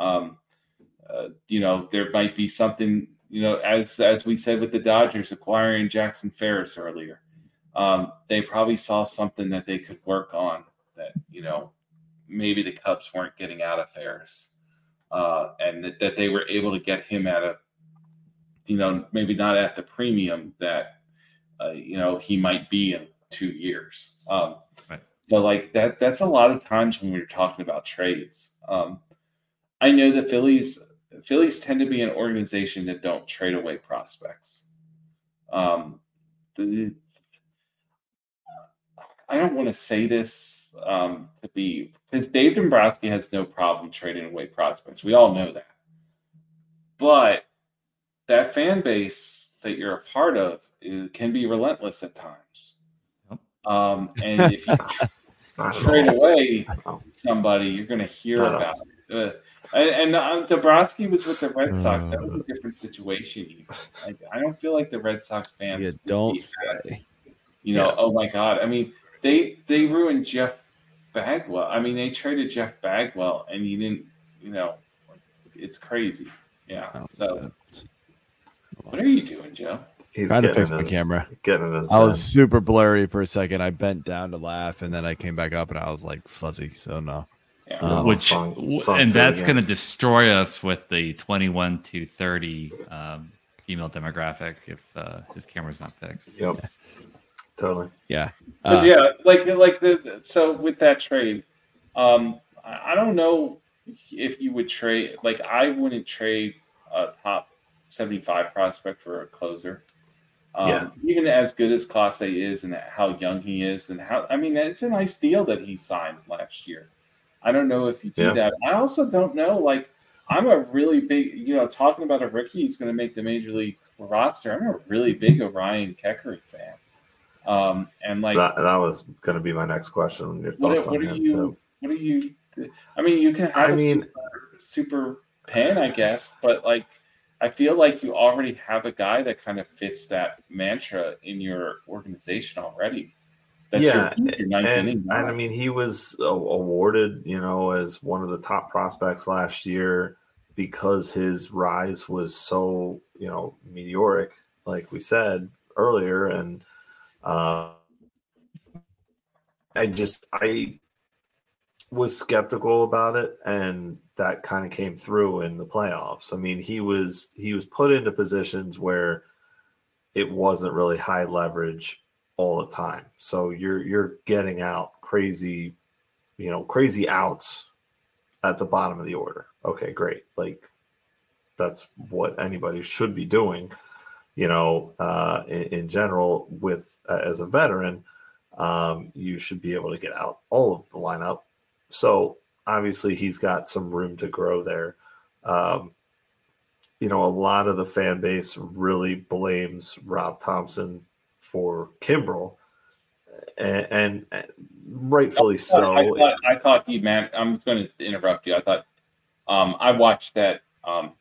Speaker 6: There might be something, as we said with the Dodgers acquiring Jackson Ferris earlier. They probably saw something that they could work on that, maybe the Cubs weren't getting out of Ferris. And that they were able to get him at a, maybe not at the premium that, he might be in 2 years.
Speaker 4: Right.
Speaker 6: So that's a lot of times when we're talking about trades. I know the Phillies tend to be an organization that don't trade away prospects. I don't want to say this to be, because Dave Dombrowski has no problem trading away prospects. We all know that. But that fan base that you're a part of can be relentless at times. And if you trade away somebody, you're going to hear about it. And Dombrowski was with the Red Sox. That was a different situation. I don't feel like the Red Sox fans.
Speaker 3: You don't say.
Speaker 6: Oh my God. I mean, they ruined Jeff Bagwell. I mean, they traded Jeff Bagwell, and you didn't. It's crazy. Yeah. So, what are you doing, Joe?
Speaker 3: He's trying to fix my camera. I was super blurry for a second. I bent down to laugh, and then I came back up, and I was like fuzzy. So no.
Speaker 6: Yeah.
Speaker 4: And that's going to destroy us with the 21 to 30 female demographic if his camera's not fixed.
Speaker 5: Yep. Yeah. Totally.
Speaker 3: Yeah.
Speaker 6: So with that trade, I don't know if you would trade. Like, I wouldn't trade a top 75 prospect for a closer. Even as good as Clase is and how young he is, and it's a nice deal that he signed last year. I don't know if you do that. I also don't know. Like, I'm a really big, talking about a rookie who's going to make the major league roster. I'm a really big Orion Keckering fan. And like
Speaker 5: that was going to be my next question. Your thoughts on him too?
Speaker 6: What do you? I mean, you can have a super pen, I guess, but like, I feel like you already have a guy that kind of fits that mantra in your organization already. That's your ninth inning.
Speaker 5: And I mean, he was awarded, as one of the top prospects last year because his rise was so, meteoric, like we said earlier. And I was skeptical about it, and that kind of came through in the playoffs. I mean, he was put into positions where it wasn't really high leverage all the time. So you're getting out crazy outs at the bottom of the order. Okay, great. Like, that's what anybody should be doing, in general with as a veteran. You should be able to get out all of the lineup. So obviously he's got some room to grow there. A lot of the fan base really blames Rob Thompson for Kimbrel, and rightfully so.
Speaker 6: I thought he man. I'm going to interrupt you. I thought I watched that I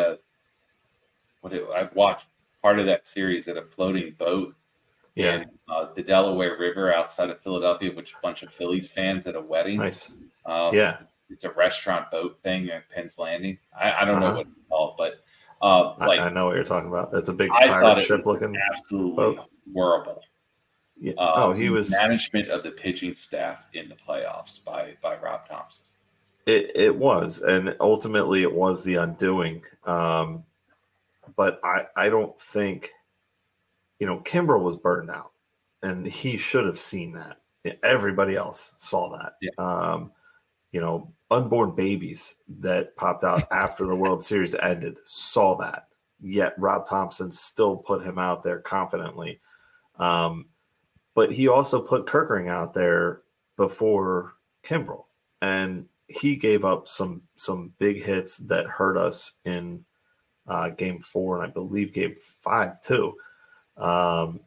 Speaker 6: watched part of that series at a floating boat in the Delaware River outside of Philadelphia, which a bunch of Phillies fans at a wedding.
Speaker 5: Nice.
Speaker 6: It's a restaurant boat thing at Penn's Landing. I don't know what it's called, but
Speaker 5: I know what you're talking about. That's a big pirate ship looking
Speaker 6: absolutely
Speaker 5: boat.
Speaker 6: Horrible.
Speaker 5: Yeah. He was
Speaker 6: management of the pitching staff in the playoffs by Rob Thompson.
Speaker 5: It was, and ultimately it was the undoing. But I don't think, Kimbrel was burned out, and he should have seen that. Everybody else saw that.
Speaker 6: Yeah.
Speaker 5: Unborn babies that popped out after the World Series ended saw that. Yet Rob Thompson still put him out there confidently. But he also put Keckering out there before Kimbrel, and he gave up some big hits that hurt us in Game 4 and I believe Game 5 too. And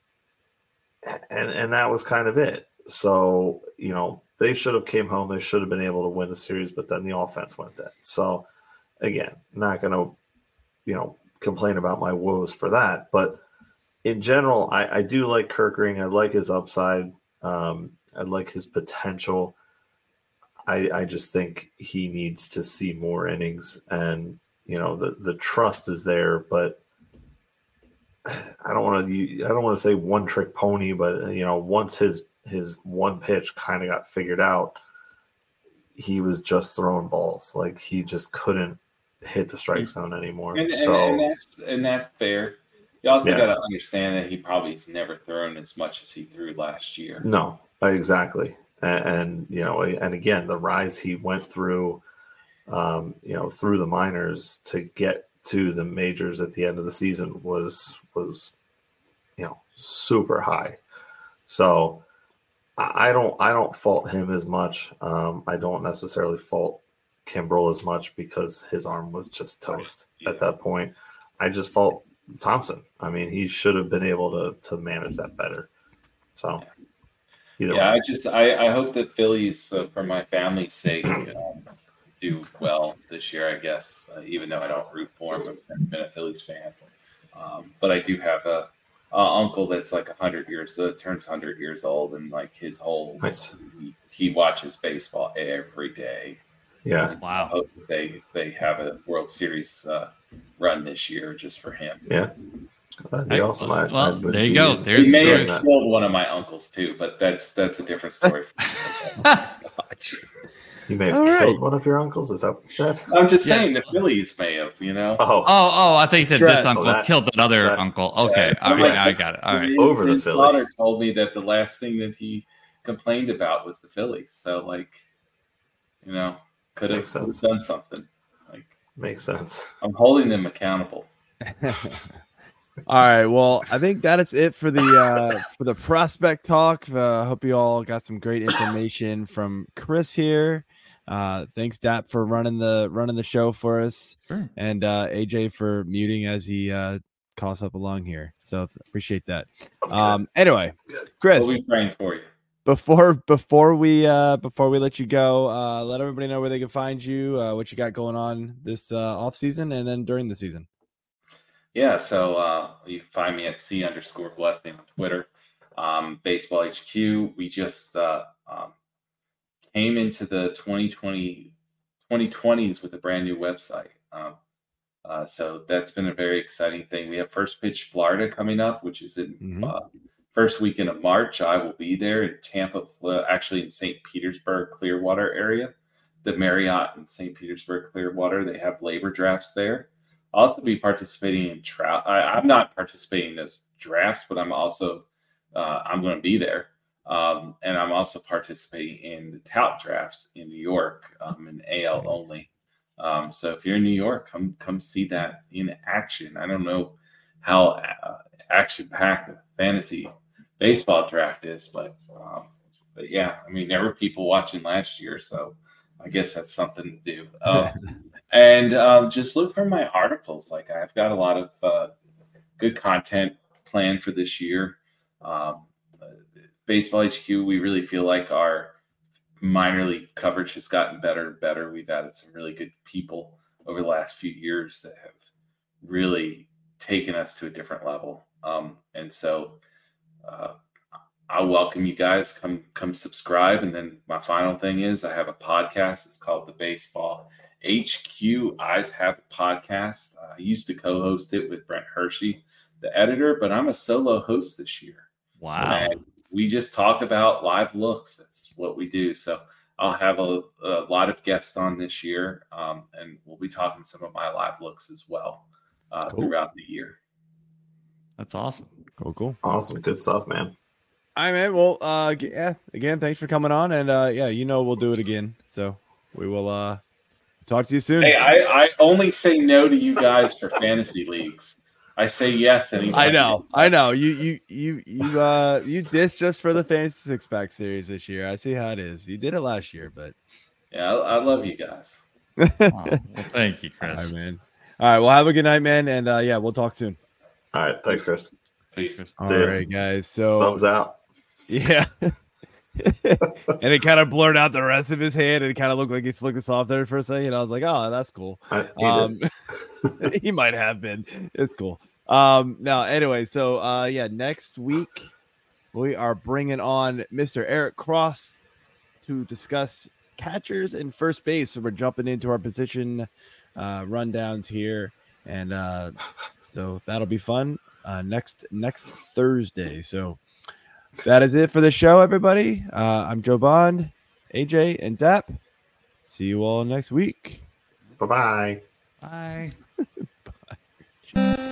Speaker 5: that was kind of it. So, they should have came home. They should have been able to win the series, but then the offense went dead. So, again, not going to, complain about my woes for that. But in general, I do like Keckering. I like his upside. I like his potential. I just think he needs to see more innings, and the trust is there, but I don't want to say one trick pony, but once his one pitch kind of got figured out, he was just throwing balls. Like, he just couldn't hit the strike zone anymore. And
Speaker 6: that's fair. You also got to understand that he probably never thrown as much as he threw last year.
Speaker 5: No, exactly. And again, the rise he went through, through the minors to get to the majors at the end of the season was super high. So I don't fault him as much. I don't necessarily fault Kimbrel as much because his arm was just toast at that point. I just fault Thompson. I mean, he should have been able to manage that better. So either way.
Speaker 6: I hope that Phillies, for my family's sake, do well this year, I guess, even though I don't root for him. I've been a Phillies fan. But I do have a uncle that's like 100 years, turns 100 years old, and like his whole he watches baseball every day.
Speaker 5: Yeah.
Speaker 6: I
Speaker 4: Wow.
Speaker 6: hope they have a World Series run this year just for him.
Speaker 5: Yeah. That'd be awesome.
Speaker 4: Well,
Speaker 5: would
Speaker 4: there you
Speaker 5: be
Speaker 4: go.
Speaker 5: interested
Speaker 4: There's
Speaker 6: He may
Speaker 5: in
Speaker 6: have
Speaker 5: that.
Speaker 6: killed one of my uncles too, but that's a different story.
Speaker 5: You may have
Speaker 3: All right.
Speaker 5: killed one of your uncles. Is that?
Speaker 6: I'm just
Speaker 4: Yeah.
Speaker 6: saying the Phillies may have, you know.
Speaker 5: Oh,
Speaker 4: I think that
Speaker 3: Stress.
Speaker 4: this uncle
Speaker 5: So that-
Speaker 4: killed that other
Speaker 5: that-
Speaker 4: uncle. Okay,
Speaker 6: Yeah.
Speaker 4: all right, I got it. All right.
Speaker 5: Over the
Speaker 6: His daughter
Speaker 5: Phillies.
Speaker 6: told me that the last thing that he complained about was the Phillies. So, like, you know, could have
Speaker 5: Makes sense.
Speaker 6: done something. Like,
Speaker 5: makes sense.
Speaker 6: I'm holding them accountable.
Speaker 3: All right. Well, I think that is it for the prospect talk. Hope you all got some great information from Chris here. Thanks, Dap, for running the show for us,
Speaker 4: Sure.
Speaker 3: and AJ for muting as he calls up along here. So appreciate that. Anyway, Chris,
Speaker 6: We'll be praying for you.
Speaker 3: before we let you go, let everybody know where they can find you, what you got going on this off season, and then during the season.
Speaker 6: Yeah, so you can find me at C_blessing on Twitter. Baseball HQ. We just came into the 2020s with a brand new website. So that's been a very exciting thing. We have First Pitch Florida coming up, which is in first weekend of March. I will be there in Tampa, actually in St. Petersburg, Clearwater area. The Marriott in St. Petersburg, Clearwater, they have labor drafts there. I'll also be participating in trout. I'm not participating in those drafts, but I'm also I'm going to be there. And I'm also participating in the tout drafts in New York, in AL only. So if you're in New York, come see that in action. I don't know how action-packed a fantasy baseball draft is, but yeah, I mean, there were people watching last year, so I guess that's something to do. And just look for my articles. Like, I've got a lot of good content planned for this year. Baseball HQ, we really feel like our minor league coverage has gotten better and better. We've added some really good people over the last few years that have really taken us to a different level. And so I welcome you guys. Come subscribe. And then my final thing is I have a podcast. It's called The Baseball HQ Eyes Have a Podcast. I used to co-host it with Brent Hershey, the editor, but I'm a solo host this year.
Speaker 4: Wow.
Speaker 6: And we just talk about live looks. That's what we do. So I'll have a lot of guests on this year, and we'll be talking some of my live looks as well throughout the year.
Speaker 4: That's awesome.
Speaker 3: Cool.
Speaker 5: Awesome. Good stuff, man.
Speaker 3: All right, man. Well, yeah, again, thanks for coming on, and yeah, we'll do it again. So we will talk to you soon.
Speaker 6: Hey, I only say no to you guys for fantasy leagues. I say yes anytime.
Speaker 3: I know. You this just for the Fantasy Six Pack series this year. I see how it is. You did it last year, but
Speaker 6: yeah, I love you guys.
Speaker 4: Oh, well, thank you,
Speaker 3: all
Speaker 4: Chris.
Speaker 3: right, man. All right, well, have a good night, man, and yeah, we'll talk soon.
Speaker 5: All right. Thanks, Chris.
Speaker 6: Peace.
Speaker 4: Chris.
Speaker 3: All
Speaker 5: See ya.
Speaker 3: right, guys. So
Speaker 5: Thumbs out.
Speaker 3: yeah. And it kind of blurred out the rest of his hand, and it kind of looked like he flicked us off there for a second. I was like, oh, that's cool. He might have been. It's cool. Now, anyway, so yeah, next week we are bringing on Mr. Eric Cross to discuss catchers and first base. So we're jumping into our position rundowns here, and so that'll be fun next Thursday. So that is it for the show, everybody. I'm Joe Bond, AJ, and Dap. See you all next week.
Speaker 5: Bye-bye.
Speaker 4: Bye.